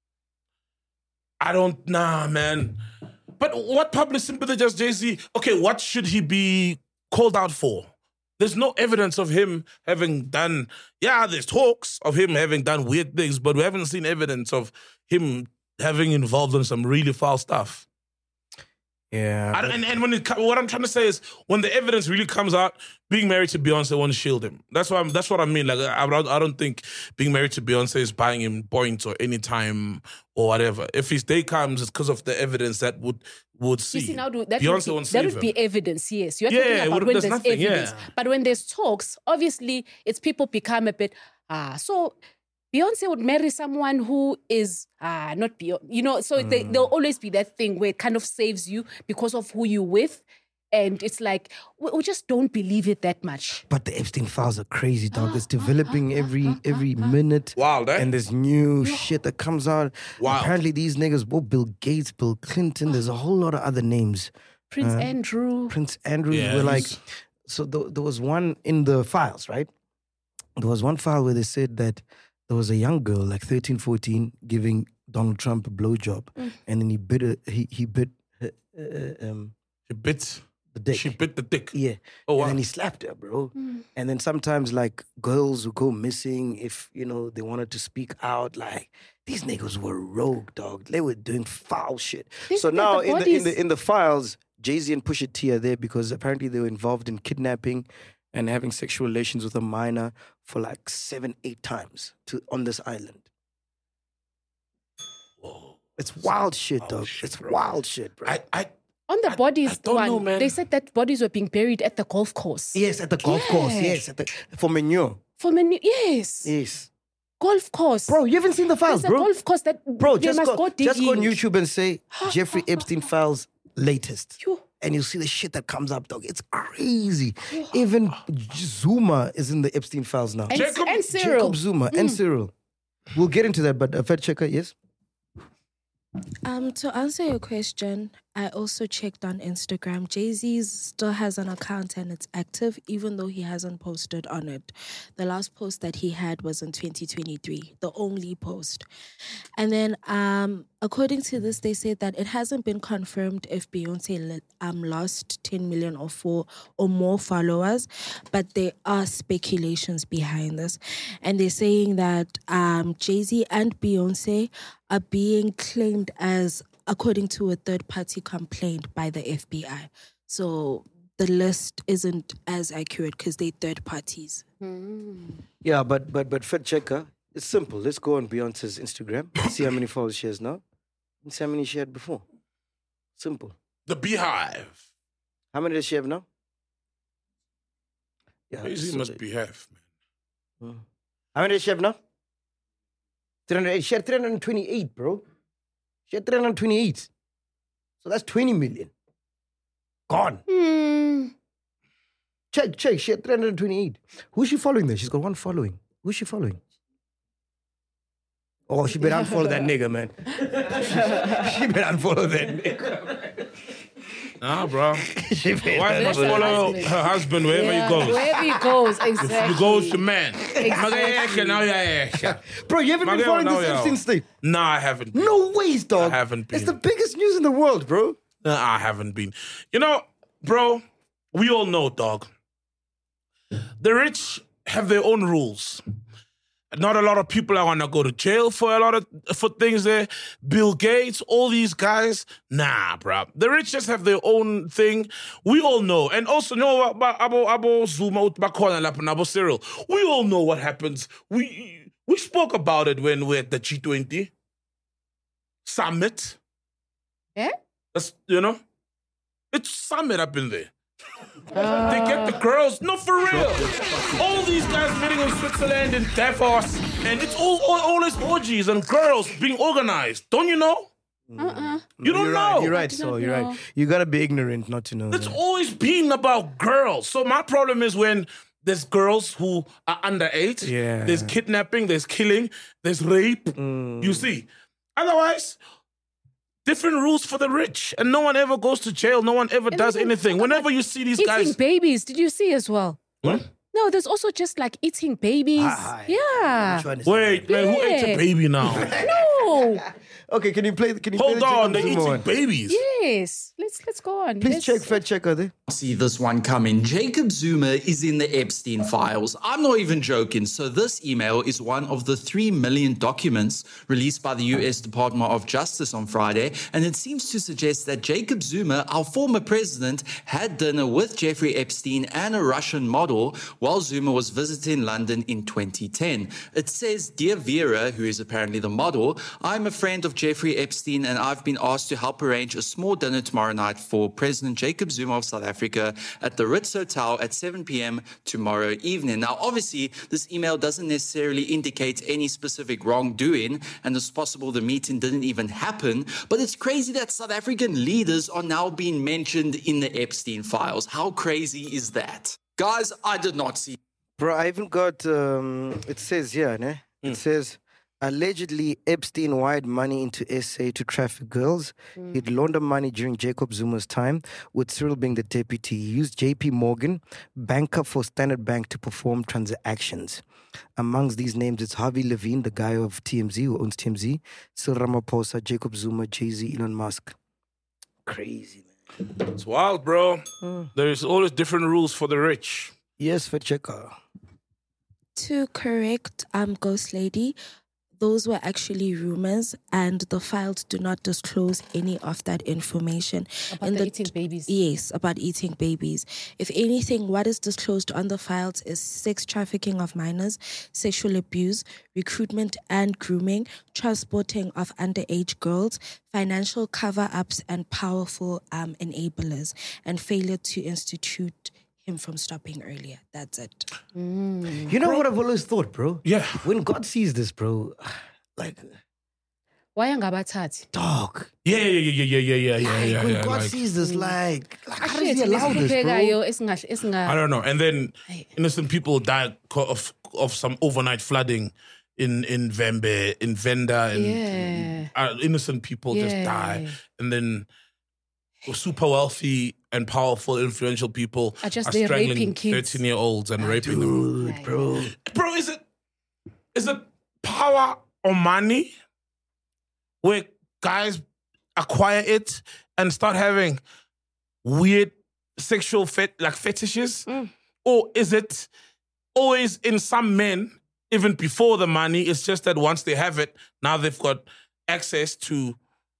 I don't. Nah, man. But what public sympathy does Jay-Z? Okay, what should he be called out for? There's no evidence of him having done. Yeah, there's talks of him having done weird things, but we haven't seen evidence of him having involved in some really foul stuff. Yeah. I don't- and, and when it co- what I'm trying to say is, when the evidence really comes out, being married to Beyonce won't shield him. That's what I'm, that's what I mean. Like I, I don't- I don't think being married to Beyonce is buying him points or any time or whatever. If his day comes, it's because of the evidence that would would see. You see, now do, that Beyonce would, be, won't that save would him. be evidence, yes. You're Yeah, talking it about would- when there's there's, nothing, yeah. evidence. But when there's talks, obviously, it's people become a bit, ah, so Beyonce would marry someone who is, ah, not Beyonce. You know, so they, Mm. there'll always be that thing where it kind of saves you because of who you're with. And it's like, we, we just don't believe it that much. But the Epstein files are crazy, dog. It's developing every every minute. Wild, eh? And there's new shit that comes out. Wild. Apparently, these niggas, well, Bill Gates, Bill Clinton, there's a whole lot of other names. Prince Uh, Andrew. Prince Andrew Yeah, were like, he's- so th- there was one in the files, right? There was one file where they said that there was a young girl, like thirteen, fourteen, giving Donald Trump a blowjob. Mm. And then he bit, a, he, he bit uh, uh, um, She bit. the dick. She bit the dick. Yeah. Oh wow. And then he slapped her, bro. Mm. And then sometimes, like, girls would go missing if, you know, they wanted to speak out. Like, these niggas were rogue, dog. They were doing foul shit. They so said that now, the in the, in bodies- the in the files, Jay-Z and Pusha T are there because apparently they were involved in kidnapping and having sexual relations with a minor for like seven, eight times to on this island. Whoa. It's wild shit, Wild dog. shit, it's bro. wild shit, bro. I, I, On the bodies don't one, know, man. they said that bodies were being buried at the golf course. yes, at the golf course. Yeah. Yes, at the, for manure. For many, yes. Yes. Golf course. Bro, you haven't seen the files, There's a bro. golf course that Bro, they just must go, go digging. just go on YouTube and say Jeffrey Epstein files latest. Phew. And you'll see the shit that comes up, dog. It's crazy. Even Zuma is in the Epstein files now. And, Jacob- and Cyril. Jacob Zuma and Cyril. We'll get into that, but a fact checker, yes? Um, to answer your question, I also checked on Instagram. Jay-Z still has an account and it's active, even though he hasn't posted on it. The last post that he had was in twenty twenty-three, the only post. And then, um, according to this, they said that it hasn't been confirmed if Beyonce le- um lost ten million or four or more followers, but there are speculations behind this, and they're saying that um Jay-Z and Beyonce are being claimed as, according to a third-party complaint by the F B I. So the list isn't as accurate because they're third parties. Yeah, but but but fact checker, it's simple. Let's go on Beyonce's Instagram, see how many followers she has now, and see how many she had before. Simple. the Beehive. How many does she have now? Yeah, Jay-Z so must the- behave, man. Mm. How many does she have now? three hundred, she had three hundred twenty-eight, bro. She had three hundred twenty-eight. So that's twenty million. Gone. Hmm. Check, check. She had three hundred twenty-eight. Who's she following there? She's got one following. Who's she following? Oh, she better unfollow that nigga, man. she better unfollow that nigga. Nah, bro. She The wife must follow her husband wherever Yeah, he goes. Wherever he goes, exactly. You go with your man. Exactly. Now, yeah, yeah. Bro, you haven't been Magayeka, following now, this yeah. Epstein thing? Nah, I haven't. Been. No ways, dog. I haven't been. It's the biggest news in the world, bro. Nah, I haven't been. You know, bro, we all know, dog. The rich have their own rules. Not a lot of people are gonna go to jail for a lot of for things there. Bill Gates, all these guys, nah, bro. The rich just have their own thing. We all know, and also know about Abo Abo Zuma Bakona Abo Cyril. We all know what happens. We we spoke about it when we're at the G twenty summit. Yeah, that's you know, it's summit up in there. They get the girls. No, for real. All these guys meeting in Switzerland and Davos, and it's all, all, all these orgies and girls being organized. Don't you know? Uh-uh. You don't you're know. Right, you're right, so you're right. You gotta be ignorant not to know. It's that. always been about girls. So my problem is when there's girls who are under eight. Yeah. There's kidnapping. There's killing. There's rape. Mm. You see. Otherwise. Different rules for the rich, and no one ever goes to jail. No one ever does anything. Whenever you see these eating guys, babies. Did you see as well? what? No, there's also just like eating babies. Ah, yeah. Wait, man, who ate a Yeah. baby now? No. Okay, can you play? Can you Hold play the on, Jacob they're Zuma eating one? babies. Yes. Let's let's go on. Please Let's- check fact checker there. See this one coming. Jacob Zuma is in the Epstein files. I'm not even joking. So this email is one of the three million documents released by the U S Department of Justice on Friday. And it seems to suggest that Jacob Zuma, our former president, had dinner with Jeffrey Epstein and a Russian model while Zuma was visiting London in twenty ten. It says, "Dear Vera," who is apparently the model, "I'm a friend of Jeffrey Epstein and I've been asked to help arrange a small dinner tomorrow night for President Jacob Zuma of South Africa at the Ritz Hotel at seven p.m. tomorrow evening." Now, obviously, this email doesn't necessarily indicate any specific wrongdoing, and it's possible the meeting didn't even happen, but it's crazy that South African leaders are now being mentioned in the Epstein files. How crazy is that? Guys, I did not see. Bro, I even got, um, it says here, ne? It says, allegedly Epstein wired money into S A to traffic girls. He'd launder money during Jacob Zuma's time, with Cyril being the deputy. He used J P Morgan, banker for Standard Bank, to perform transactions. Amongst these names, it's Harvey Levine, the guy of T M Z, who owns T M Z, Cyril Ramaphosa, Jacob Zuma, Jay-Z, Elon Musk. Crazy, man. It's wild, bro. There's always different rules for the rich. Yes, fact checker. To correct um Ghost Lady, those were actually rumors, and the files do not disclose any of that information. About In the eating babies. Yes, about eating babies. If anything, what is disclosed on the files is sex trafficking of minors, sexual abuse, recruitment and grooming, transporting of underage girls, financial cover-ups, and powerful um, enablers, and failure to institute him from stopping earlier. That's it. You know what I've always thought, bro? Yeah. When God sees this, bro, like, Why angabathathi? dog. Yeah, yeah, yeah, yeah, yeah, yeah, yeah, yeah. when yeah, God like- sees this, like, like how Actually, does he allow this, bro? I don't know. And then innocent people die co- of of some overnight flooding in in Vembe, in Venda, and Yeah. uh, innocent people just Yeah. die. And then super wealthy and powerful, influential people Are just are there strangling raping kids. thirteen year olds and raping them. Dude, bro. Bro, is it is it power or money where guys acquire it and start having weird sexual fet like fetishes? Or is it always in some men, even before the money? It's just that once they have it, now they've got access to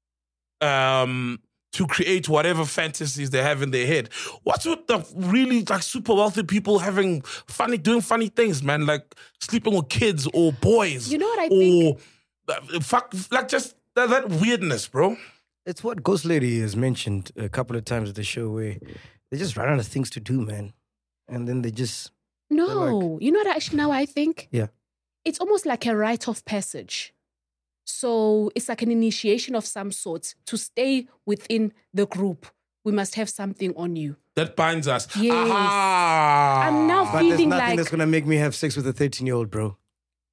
um to create whatever fantasies they have in their head. What's with the really like super wealthy people having funny, doing funny things, man? Like sleeping with kids or boys. You know what I or, think? Fuck, like just that, that weirdness, bro. It's what Ghost Lady has mentioned a couple of times at the show, where they just run out of things to do, man. And then they just, No. You know what actually now I think? yeah. It's almost like a rite of passage. So it's like an initiation of some sort. To stay within the group, we must have something on you. That binds us. Yes. Aha! I'm now But there's feeling nothing like that's going to make me have sex with a thirteen-year-old, bro.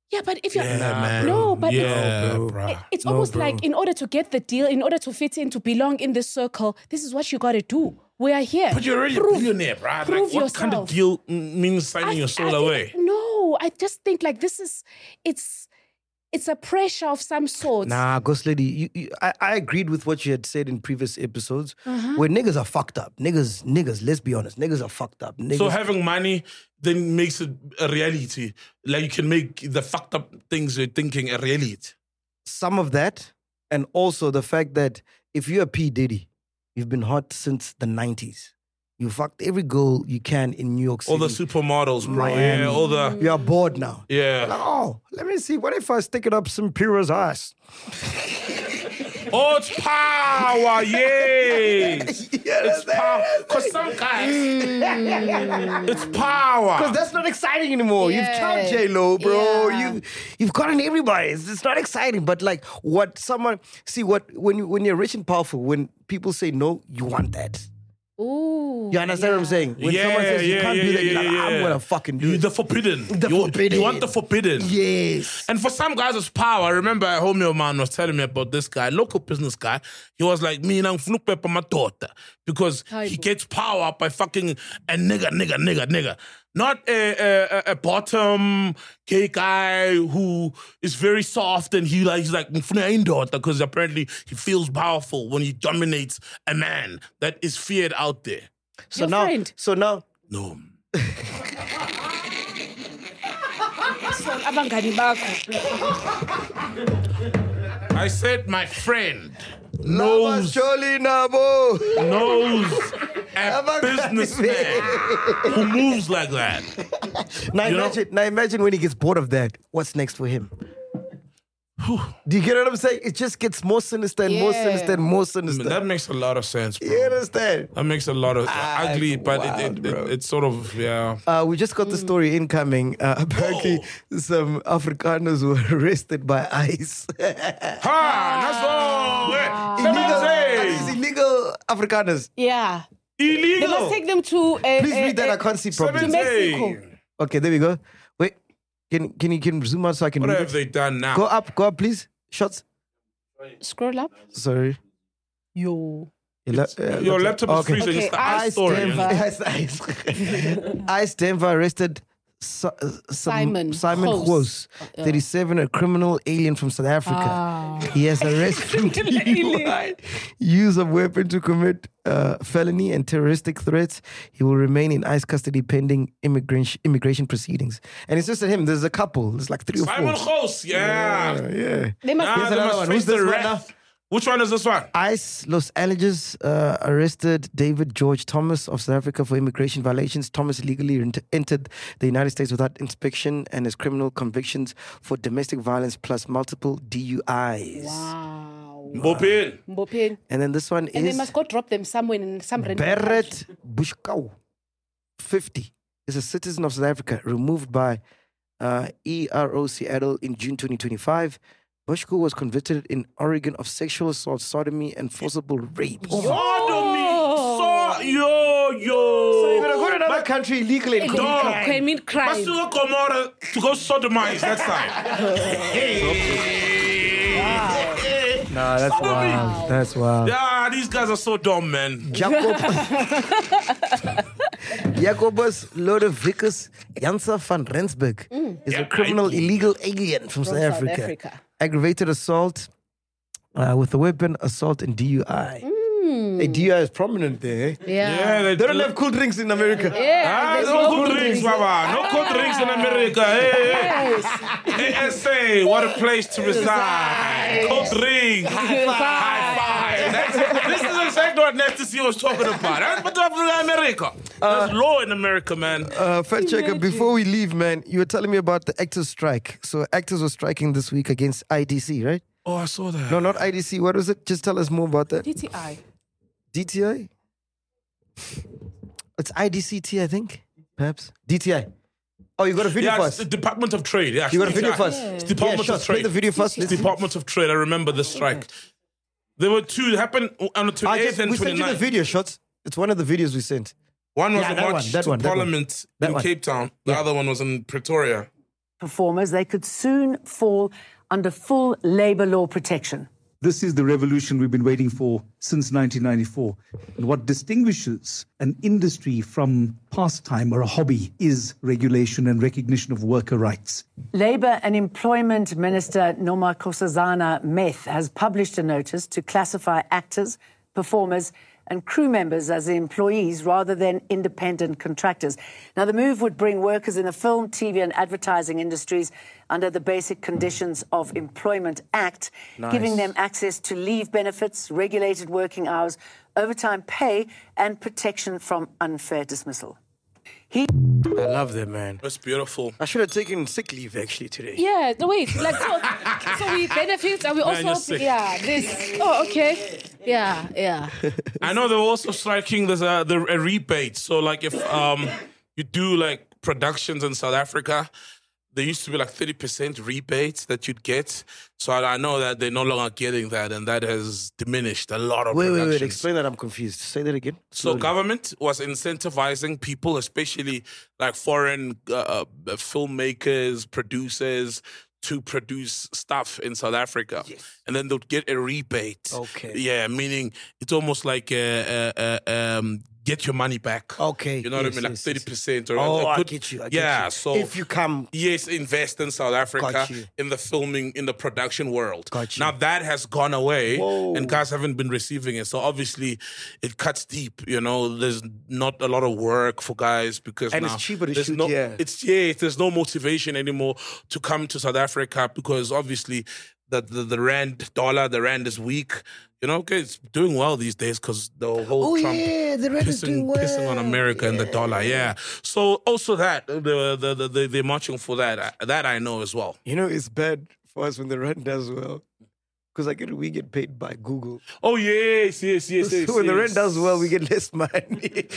Yeah, but if you're Yeah, man. no, but Yeah, it's, bruh. it- it's No, almost bro. like in order to get the deal, in order to fit in, to belong in this circle, this is what you got to do. We are here. But you're already Prove- a billionaire, bruh. prove Like, what kind of yourself. deal mm, means signing your soul I think- away? No, I just think like this is it's it's a pressure of some sort. Nah, Ghost Lady, you, you, I, I agreed with what you had said in previous episodes Uh-huh. where niggas are fucked up. Niggas, niggas, let's be honest, niggas are fucked up. Niggas, So having money then makes it a reality. Like you can make the fucked up things you're thinking a reality. some of that, and also the fact that if you're a P. Diddy, you've been hot since the nineties. You fucked every girl you can in New York City. All the supermodels, bro. Miami. Yeah, all the You're bored now. yeah. Like, oh, let me see. What if I stick it up some Pira's ass? Oh, it's power, yeah. It's power. Because some guys, it's power. Because that's not exciting anymore. You've Yeah. count J Lo, bro. Yeah. You've you've gotten everybody. It's, it's not exciting. But like what someone see what when you when you're rich and powerful, when people say no, you want that. Ooh. You understand what I'm saying? When someone says you can't do that, you're like, I'm gonna fucking do You- it. The forbidden. The you, forbidden. You want the forbidden. Yes. And for some guys, it's power. I remember a homie of mine was telling me about this guy, local business guy. He was like, me and I'm my daughter. Because he gets power by fucking a nigga, nigga, nigga, nigga. Not a, a, a bottom gay guy who is very soft and he like, he's like, because apparently he feels powerful when he dominates a man that is feared out there. So Your now, friend. so now, No. So, abangani bakho. I said my friend Naba knows, Sholi Nabo. knows a businessman who moves like that. Now You know? imagine, now imagine when he gets bored of that. What's next for him? Do you get what I'm saying? It just gets more sinister and more Yeah. sinister and more I sinister. mean, that makes a lot of sense, bro. You understand? That makes a lot of ugly, but it, it, it, it's sort of, yeah. Uh, we just got the story incoming. Uh, apparently, some Afrikaners were arrested by ICE. Ha! That's all. illegal, Hey, are these illegal Afrikaners. Yeah. illegal. They must take them to uh, Please uh, read that. uh, I can't see to properly. Mexico. Okay, there we go. Wait, can can you can zoom out so I can What read have it? they done now? Go up, go up, please. Shots. Scroll up. Sorry. Yo. Your, la- uh, Your laptop is okay. freezing. It's the Okay, ice Ice story. Denver, Ice, Ice. Ice Denver arrested Sa- uh, some- Simon Simon Gos. Gos, Yeah. thirty-seven, a criminal alien from South Africa. Ah. He has arrested D U I, use of weapon to commit uh, felony and terroristic threats. He will remain in ICE custody pending immigration immigration proceedings. And it's just him. There's a couple. There's like three or Simon four. Gos, yeah. Yeah, yeah. They must Nah, Here's they another must one. face Who's the this one wrath. now? Which one is this one? ICE Los Angeles uh, arrested David George Thomas of South Africa for immigration violations. Thomas illegally ent- entered the United States without inspection and has criminal convictions for domestic violence plus multiple D U Is. Wow. Mbopin. Mbopin. And then this one And they is must go drop them somewhere in some random Barrett Bushkau, fifty, is a citizen of South Africa, removed by uh, E R O Seattle in June twenty twenty-five. Bushko was convicted in Oregon of sexual assault, sodomy, and forcible rape. Sodomy. So, yo, yo. So you're gonna go to another country illegally and Dog. commit crime. Commit crime. But still Gomorrah to go sodomize that side. Nah, that's wild. That's wild. Yeah, these guys are so dumb, man. Jacob Jacobus Lodewickus Jansa van Rensburg is a criminal illegal alien from, From South, South Africa. Africa. Aggravated assault uh, with a weapon, assault, and D U I. Hey, D U I is prominent there. Eh? Yeah. Yeah, They don't have cool drinks in America. Yeah. Ah, there's no no cold cool drinks, drinks. Baba. No cold drinks in America. Hey, hey. A S A, what a place to reside. Cold drinks. High five. That's- This is exactly what Nasty C was talking about. That's what happened in America. There's law in America, man. Uh, fact checker, before we leave, man, you were telling me about the actors' strike. So actors were striking this week against I D C, right? Oh, I saw that. No, not I D C. What was it? Just tell us more about that. D T I. D T I? It's I D C T, I think. Perhaps. D T I. Oh, you got a video Yeah, for it's us? the Department of Trade. Yeah, You got a video yeah. for us? It's Department Yeah, of sure. Play Trade. the video first. It's Let's- Department of Trade. I remember the strike. There were two. It happened on the I twenty-eighth just, and we sent you the twenty-ninth. video shots. It's one of the videos we sent. One was Yeah, a that march one, that to one, that one. Parliament That in one. Cape Town. The Yeah. other one was in Pretoria. performers, they could soon fall under full labour law protection. This is the revolution we've been waiting for since nineteen ninety-four. And what distinguishes an industry from pastime or a hobby is regulation and recognition of worker rights. Labour and Employment Minister Nomakosazana Meth has published a notice to classify actors, performers and crew members as employees rather than independent contractors. Now, the move would bring workers in the film, T V and advertising industries under the Basic Conditions of Employment Act, Nice. giving them access to leave benefits, regulated working hours, overtime pay and protection from unfair dismissal. He I love that, man. That's beautiful. I should have taken sick leave actually today. Yeah, no, wait. Like, so, so we benefit and we Man, you're also, sick. yeah, this. Oh, okay. Yeah, yeah. I know they're also striking there's a, the, a rebate. So, like, if um you do like productions in South Africa, there used to be like thirty percent rebates that you'd get. So I, I know that they're no longer getting that, and that has diminished a lot of Wait, wait, productions. wait. Explain that. I'm confused. Say that again. So Slowly. government was incentivizing people, especially like foreign uh, filmmakers, producers, to produce stuff in South Africa, and then they'd get a rebate. Okay. Yeah, meaning it's almost like a, a, a, um, get your money back. Okay. You know what yes, I mean? Like yes, thirty percent. Or Oh, a I good- get you. I get yeah. you. So if you come, yes, invest in South Africa Got you. in the filming, in the production world. Got you. Now that has gone away, Whoa. and guys haven't been receiving it. So obviously, it cuts deep. You know, there's not a lot of work for guys because And now it's cheaper to there's shoot, no, yeah. It's yeah, there's no motivation anymore to come to South Africa because obviously. The, the the rand dollar, the rand is weak. You know, okay, it's doing well these days because the whole Oh, Trump yeah, the rand pissing, is doing well. pissing on America and the dollar. Yeah. So also that the the, the, the they're marching for that. That I know as well. you know, it's bad for us when the rent does well. Because I get we get paid by Google. Oh yes, yes, yes, yes. So when the yes. rent does well, we get less money.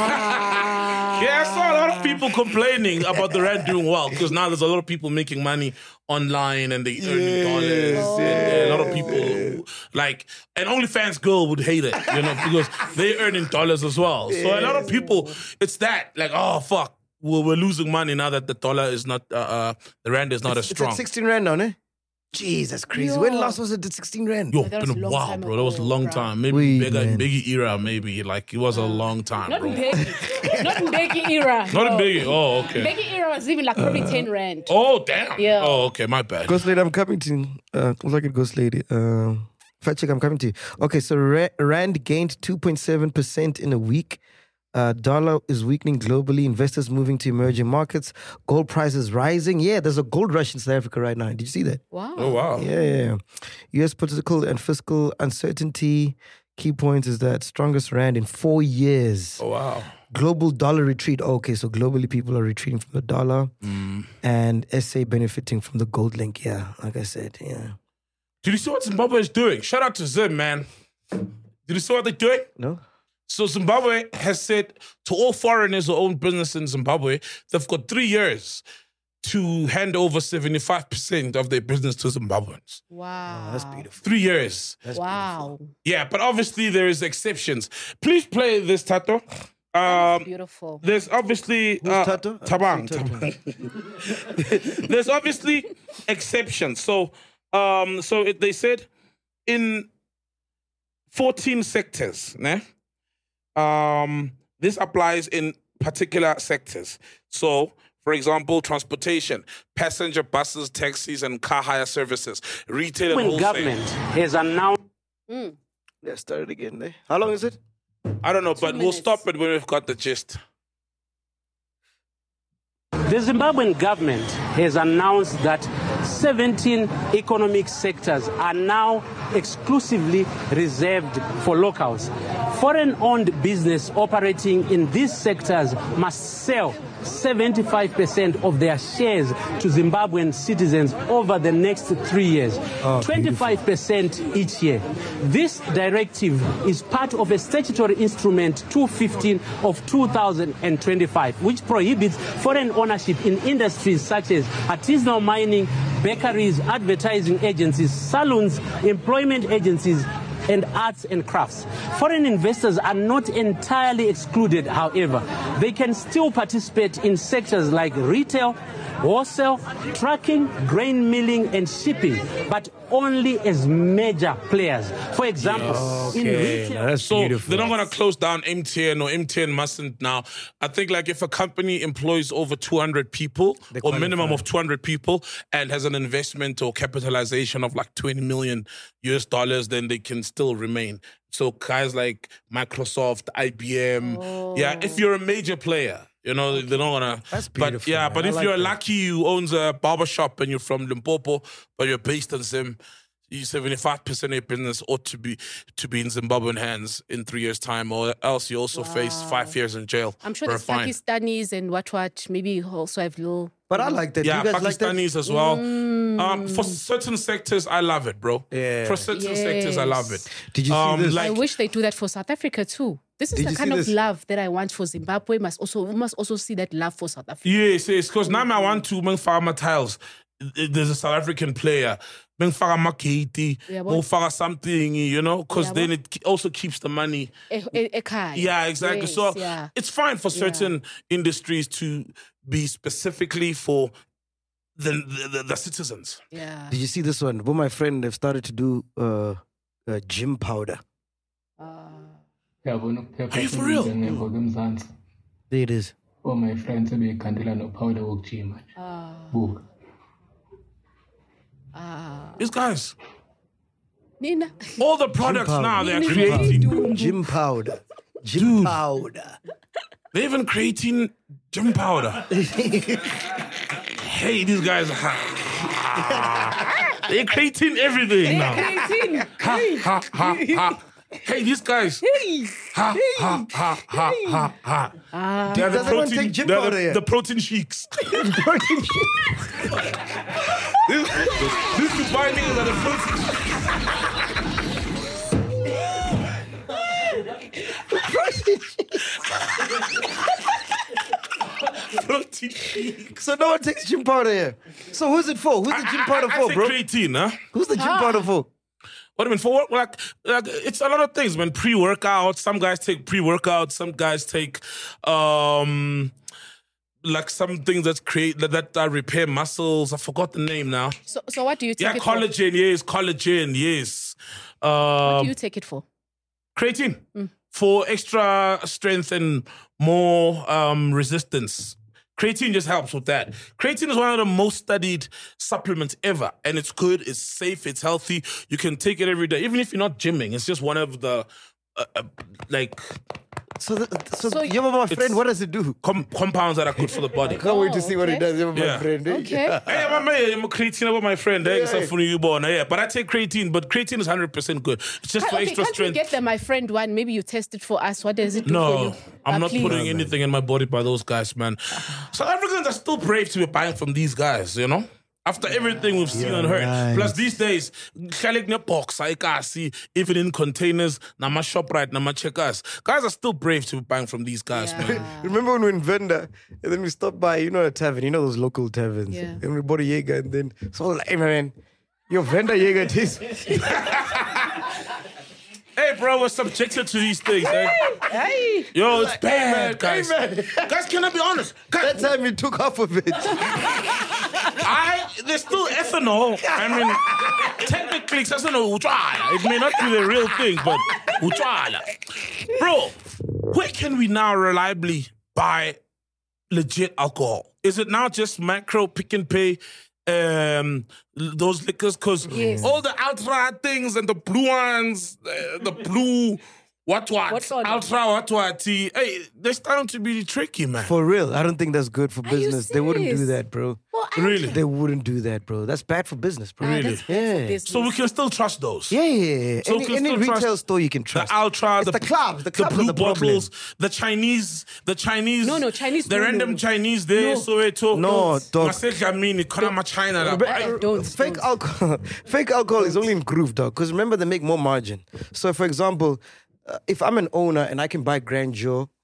Yeah, I saw a lot of people complaining about the rand doing well because now there's a lot of people making money online and they earning dollars. And a lot of people like, and OnlyFans girl would hate it, you know, because they earning dollars as well. So a lot of people, it's that like, oh fuck, we're, we're losing money now that the dollar is not, uh, uh the rand is not as It's strong. at sixteen rand now, ne? Jeez, that's crazy. Yo. When last was it at sixteen rand? Yo, that been was a a long while, time bro. That was a ago, long bro. time. Maybe Wait, bigger, man. Biggie era, maybe. Like, it was a long time, Not bro. in Biggie. Not in Biggie era. Not in no. Biggie. Oh, okay. Biggie era was even like probably ten rand. Oh, damn. Yeah. Oh, okay. My bad. Ghost Lady, I'm coming to uh like it Ghost Lady. Uh fact check, I'm coming to you. Okay, so Ra- Rand gained two point seven percent in a week. Uh, dollar is weakening globally. Investors moving to emerging markets. Gold prices rising. Yeah, there's a gold rush in South Africa right now. Did you see that? Wow. Oh, wow. Yeah, yeah, yeah. U S political and fiscal uncertainty. Key point is that strongest rand in four years. Oh, wow. Global dollar retreat. Okay, so globally people are retreating from the dollar. Mm. And S A benefiting from the gold link. Yeah, like I said, yeah. Did you see what Zimbabwe is doing? Shout out to Zim, man. Did you see what they're doing? No. So Zimbabwe has said to all foreigners who own business in Zimbabwe, they've got three years to hand over seventy-five percent of their business to Zimbabweans. Wow. Oh, that's beautiful. Three years. That's wow. Yeah, but obviously there is exceptions. Please play this, Tato. Um, Beautiful. There's obviously Who's uh, Tato? Tabang. Tato. Tabang. There's obviously exceptions. So, um, so it, they said in fourteen sectors, né? Um, this applies in particular sectors. So, for example, transportation, passenger buses, taxis, and car hire services, retail and When wholesale. government has announced. Mm. Yeah, start it again. Eh? How long is it? I don't know, but we'll stop it when we've got the gist. The Zimbabwean government has announced that seventeen economic sectors are now exclusively reserved for locals. Foreign-owned business operating in these sectors must sell seventy-five percent of their shares to Zimbabwean citizens over the next three years, Oh, twenty-five percent each year. This directive is part of a statutory instrument two fifteen of two thousand twenty-five, which prohibits foreign ownership in industries such as artisanal mining, bakeries, advertising agencies, saloons, employment agencies, and arts and crafts. Foreign investors are not entirely excluded, however. They can still participate in sectors like retail, wholesale, trucking, grain milling, and shipping, but only as major players. For example, in retail. so they're not going to close down M T N, or M T N mustn't now. I think like if a company employs over two hundred people or minimum of two hundred people and has an investment or capitalization of like twenty million U S dollars, then they can still remain. So guys like Microsoft, I B M, oh. yeah, if you're a major player, you know, okay. they don't want to. That's beautiful. But yeah, man. but I if like you're that. lucky who owns a barbershop and you're from Limpopo, but you're based in Zim, seventy-five percent of your business ought to be to be in Zimbabwean hands in three years' time, or else you also wow. face five years in jail. I'm sure for there's a fine. Pakistanis and what what maybe also have little. But I like that. Yeah, you guys Pakistanis like as well. Mm. Um, for certain sectors, I love it, bro. Yeah. For certain Yes. sectors, I love it. Did you see um, this? Like, I wish they do that for South Africa too. This is Did the you kind see of this? love that I want for Zimbabwe. Must also we must also see that love for South Africa. Yes, yes. Because now I want to make farmer tiles. There's a South African player. Make farmer makiti, Yeah, or farmer something, you know, because Yeah, then it also keeps the money. E- e- ekhaya. Yeah, exactly. Yes, so yeah. it's fine for certain industries to be specifically for the the, the, the citizens. Yeah. Did you see this one? Well, my friend, they've started to do uh, uh, gym powder. Are you for real? There it is. Oh, my friends, be candela no powder work gym. Book. These guys, Nina. all the products powder. now they're Gym creating. powder. Gym powder. Gym Dude. powder. They're even creating gym powder. Hey, these guys are. They're creating everything now. Creatine. Ha, ha, ha, ha. Hey, these guys. Ha, ha, ha, ha, ha, ha. Ah. They're the Does anyone protein, take gym they're powder the, yet? the protein sheiks. Protein This, this Dubai niggas are the protein protein sheiks. So no one takes gym powder here. So who's it for? Who's the gym powder I, I, for, I say bro? creatine, huh? Who's the gym powder for? What do you mean? For what? Like, like, it's a lot of things, man. Pre-workout. Some guys take pre-workout. Some guys take, um, like some things that create that, that uh, repair muscles. I forgot the name now. So so what do you take Yeah, it collagen. Yes, collagen. Yes. for? What Um, do you take it for? creatine Mm. for extra strength and more um, resistance. Creatine just helps with that. Creatine is one of the most studied supplements ever, and it's good, it's safe, it's healthy. You can take it every day, even if you're not gymming. It's just one of the uh, uh, like. So, the, so, so you my friend, what does it do? Com- compounds that are good for the body. I can't wait to see what it does. You're my Yeah. friend. eh? Okay. Hey, I'm a, I'm a creatine about my friend. eh, Yeah. except for you born. Yeah, but I take creatine. But creatine is one hundred percent good. It's just Can't, for okay, extra can't strength. we get the my friend one? Maybe you test it for us. What does it do for No, you? I'm Uh, not please. putting anything in my body by those guys, man. South Africans are still brave to be buying from these guys, you know? After everything we've seen and heard. right. Plus, these days, khalik ne box, I can see, even in containers, nama ShopRite, nama checkers. Guys are still brave to be buying from these guys, man. Remember when we went Venda and then we stopped by, you know, a tavern, you know those local taverns. Yeah. And we bought a Jaeger and then so I was like, hey man, your Venda Jaeger tastes. Hey, bro, we're subjected to these things, eh? Hey, Yo, it's Like, bad, hey, man, guys. hey, man. Guys, can I be honest? That time you took half of it. I there's still ethanol. I mean, technically, it's ethanol. It may not be the real thing, but bro, where can we now reliably buy legit alcohol? Is it now just macro pick and pay? Um, those liquors, because Yes. all the ultra things and the blue ones, uh, the blue what what, What one? ultra what what, hey, they're starting to be tricky, man. For real, I don't think that's good for Are you business. They wouldn't do serious? that, bro. Well, I- Really? They wouldn't do that, bro. That's bad for business, bro. Ah, Really? that's bad for Yeah. business. So we can still trust those. Yeah, yeah, yeah. So any we can any still retail trust store you can trust. The Ultra, It's the, clubs. The clubs blue are the problem. bottles, the Chinese, the Chinese. No, no, Chinese, The no, random no. Chinese there, No. Soweto. No, dog. Maseka Mini, Konama China. But, like, uh, don't, fake don't. alcohol, fake alcohol is only in groove, dog. Because remember, they make more margin. So, for example, uh, if I'm an owner and I can buy Grandeur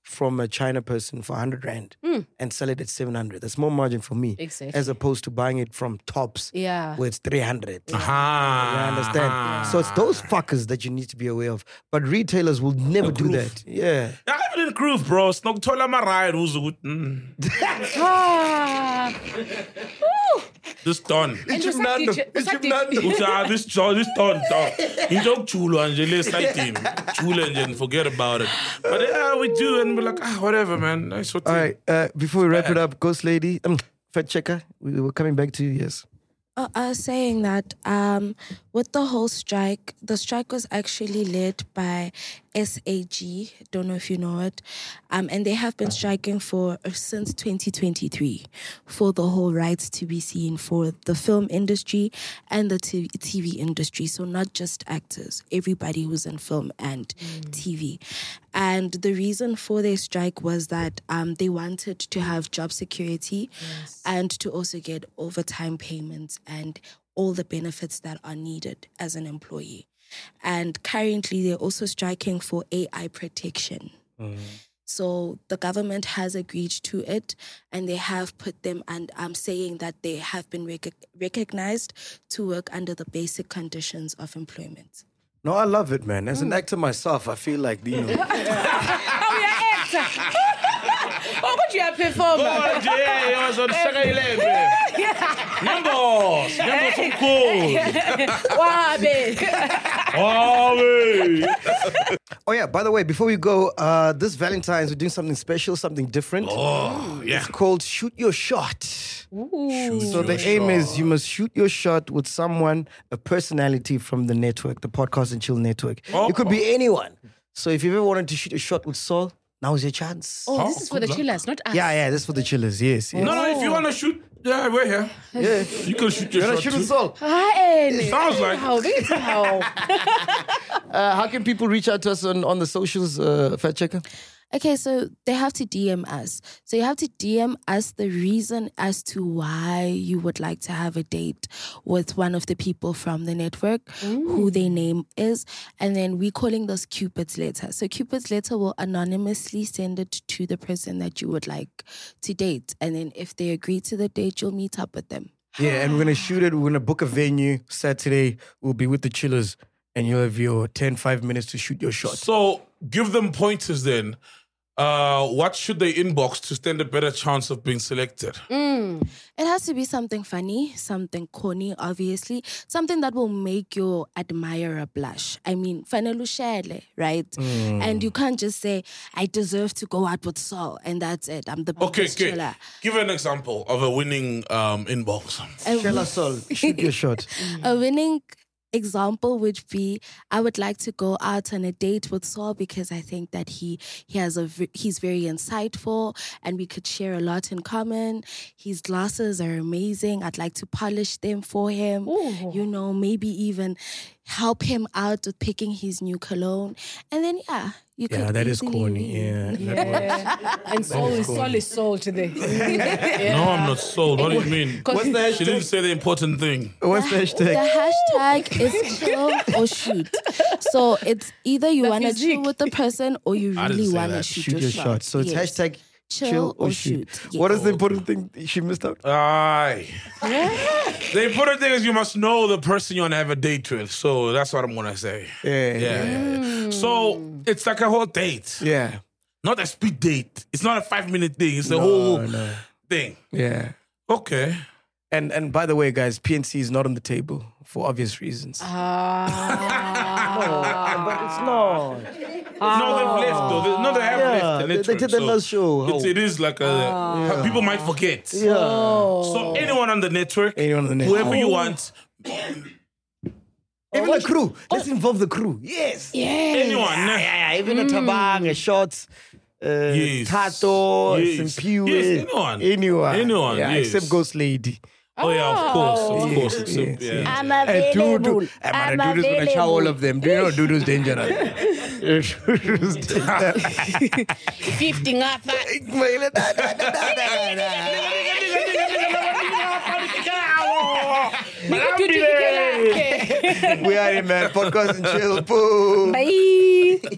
from a China person for one hundred rand Mm. and sell it at seven hundred. That's more margin for me. Exactly. As opposed to buying it from Tops Yeah. where it's three hundred. Aha. You understand? So it's those fuckers that you need to be aware of. But retailers will never do that. Yeah. Yeah, even in Groove, bro. Snoktola Marai, who's a good. mm. Ah. Ooh. This done. And usakdi- usakdi- Uthi, ah, this jaw, this done, done. Into chulo and jele side team. Chulo and then forget about it. But yeah, we do, and we're like, ah, whatever, man. Nice what All right. Uh, before we wrap it up, Ghost Lady, um, Fat Checker, we, we're coming back to you, yes. Uh, I was saying that um, with the whole strike, the strike was actually led by S A G. Don't know if you know it, um, and they have been striking for uh, since twenty twenty-three for the whole rights to be seen for the film industry and the t- TV industry. So not just actors, everybody who's in film and T V. And the reason for their strike was that um, they wanted to have job security and to also get overtime payments and all the benefits that are needed as an employee. And currently, they're also striking for A I protection. So the government has agreed to it, and they have put them, and I'm saying that they have been rec- recognized to work under the basic conditions of employment. No, I love it, man. As an actor myself, I feel like, you know. Oh, you're actor. Oh, but you are performer. Oh, Jay, you was on Shaka eleven. Numbers, numbers so cool. Wabe. Wabe. Oh, yeah, by the way, before we go, uh, this Valentine's, we're doing something special, something different. Oh, yeah. It's called Shoot Your Shot. Ooh. So the aim is you must shoot your shot with someone, a personality from the network, the Podcast and Chill network. Oh. It could be anyone. So if you've ever wanted to shoot a shot with Saul, now's your chance. Oh, this is for the chillers, not us. Yeah, yeah, this is for the chillers. Yes, yes. No, no, if you want to shoot, yeah, we're here. Yeah. You can shoot your You wanna shot shoot too. with Saul? Hi, Sounds like- How big how? Uh, how can people reach out to us on, on the socials, uh, Fat Checker? Okay, so they have to D M us. So you have to D M us the reason as to why you would like to have a date with one of the people from the network, who their name is, and then we're calling this Cupid's letter. So Cupid's letter will anonymously send it to the person that you would like to date. And then if they agree to the date, you'll meet up with them. Yeah, and we're going to shoot it. We're going to book a venue. Saturday, we'll be with the chillers, and you'll have your ten, five minutes to shoot your shot. So give them pointers then. Uh, what should they inbox to stand a better chance of being selected? Mm. It has to be something funny, something corny, obviously, something that will make your admirer blush. I mean, fanele ushele, right? Mm. And you can't just say, I deserve to go out with Saul, and that's it. I'm the Okay, biggest okay. chiller. Give an example of a winning um, inbox. A Shella Saul, shoot your shot. A winning example would be, I would like to go out on a date with Saul because I think that he he has a v- he's very insightful and we could share a lot in common. His glasses are amazing. I'd like to polish them for him. You know, maybe even help him out with picking his new cologne. And then yeah, you Yeah, could that is easily corny. win. Yeah, that Yeah. And soul is soul is soul today. No, I'm not sold. What do you mean? What's the She didn't say the important thing. What's the hashtag? The hashtag is chill or shoot. So it's either you The want to physique. chill with the person or you I didn't really say want to that. shoot, Shoot your shot. So it's Yes. hashtag chill, chill or shoot. shoot. What is the important thing she missed out? Aye. The important thing is you must know the person you want to have a date with. So that's what I'm going to say. Yeah. Yeah, yeah, yeah. So it's like a whole date. Yeah. Not a speed date. It's not a five minute thing. It's a No, whole no. thing. Yeah. Okay. And and by the way, guys, P N C is not on the table for obvious reasons. Ah. But it's not. No, they've left though. They- No, they have Yeah, left the they- they network. did the so last show. It's, it is like a Yeah. people might forget. Yeah. So anyone on the network, Anyone on the network. whoever you want, Even the crew. Let's involve the crew. Yes. Yeah. anyone. Yeah, yeah, yeah. Even a Tabang, a Shots, uh, Yes. Tato, Yes. Saint Pew. Yes, anyone. Anyone. Anyone, Yeah, yes. except Ghost Lady. Oh yeah, of course, of Yes, course. It's a- yes, yeah. yes. I'm And available. Dudu, and I'm man, Dudu's gonna chow all available. of them. Do you know Dudu's dangerous? Dudu's dangerous. Fifty ngapha. We are in, man. Podcast and chill. Boom. Bye.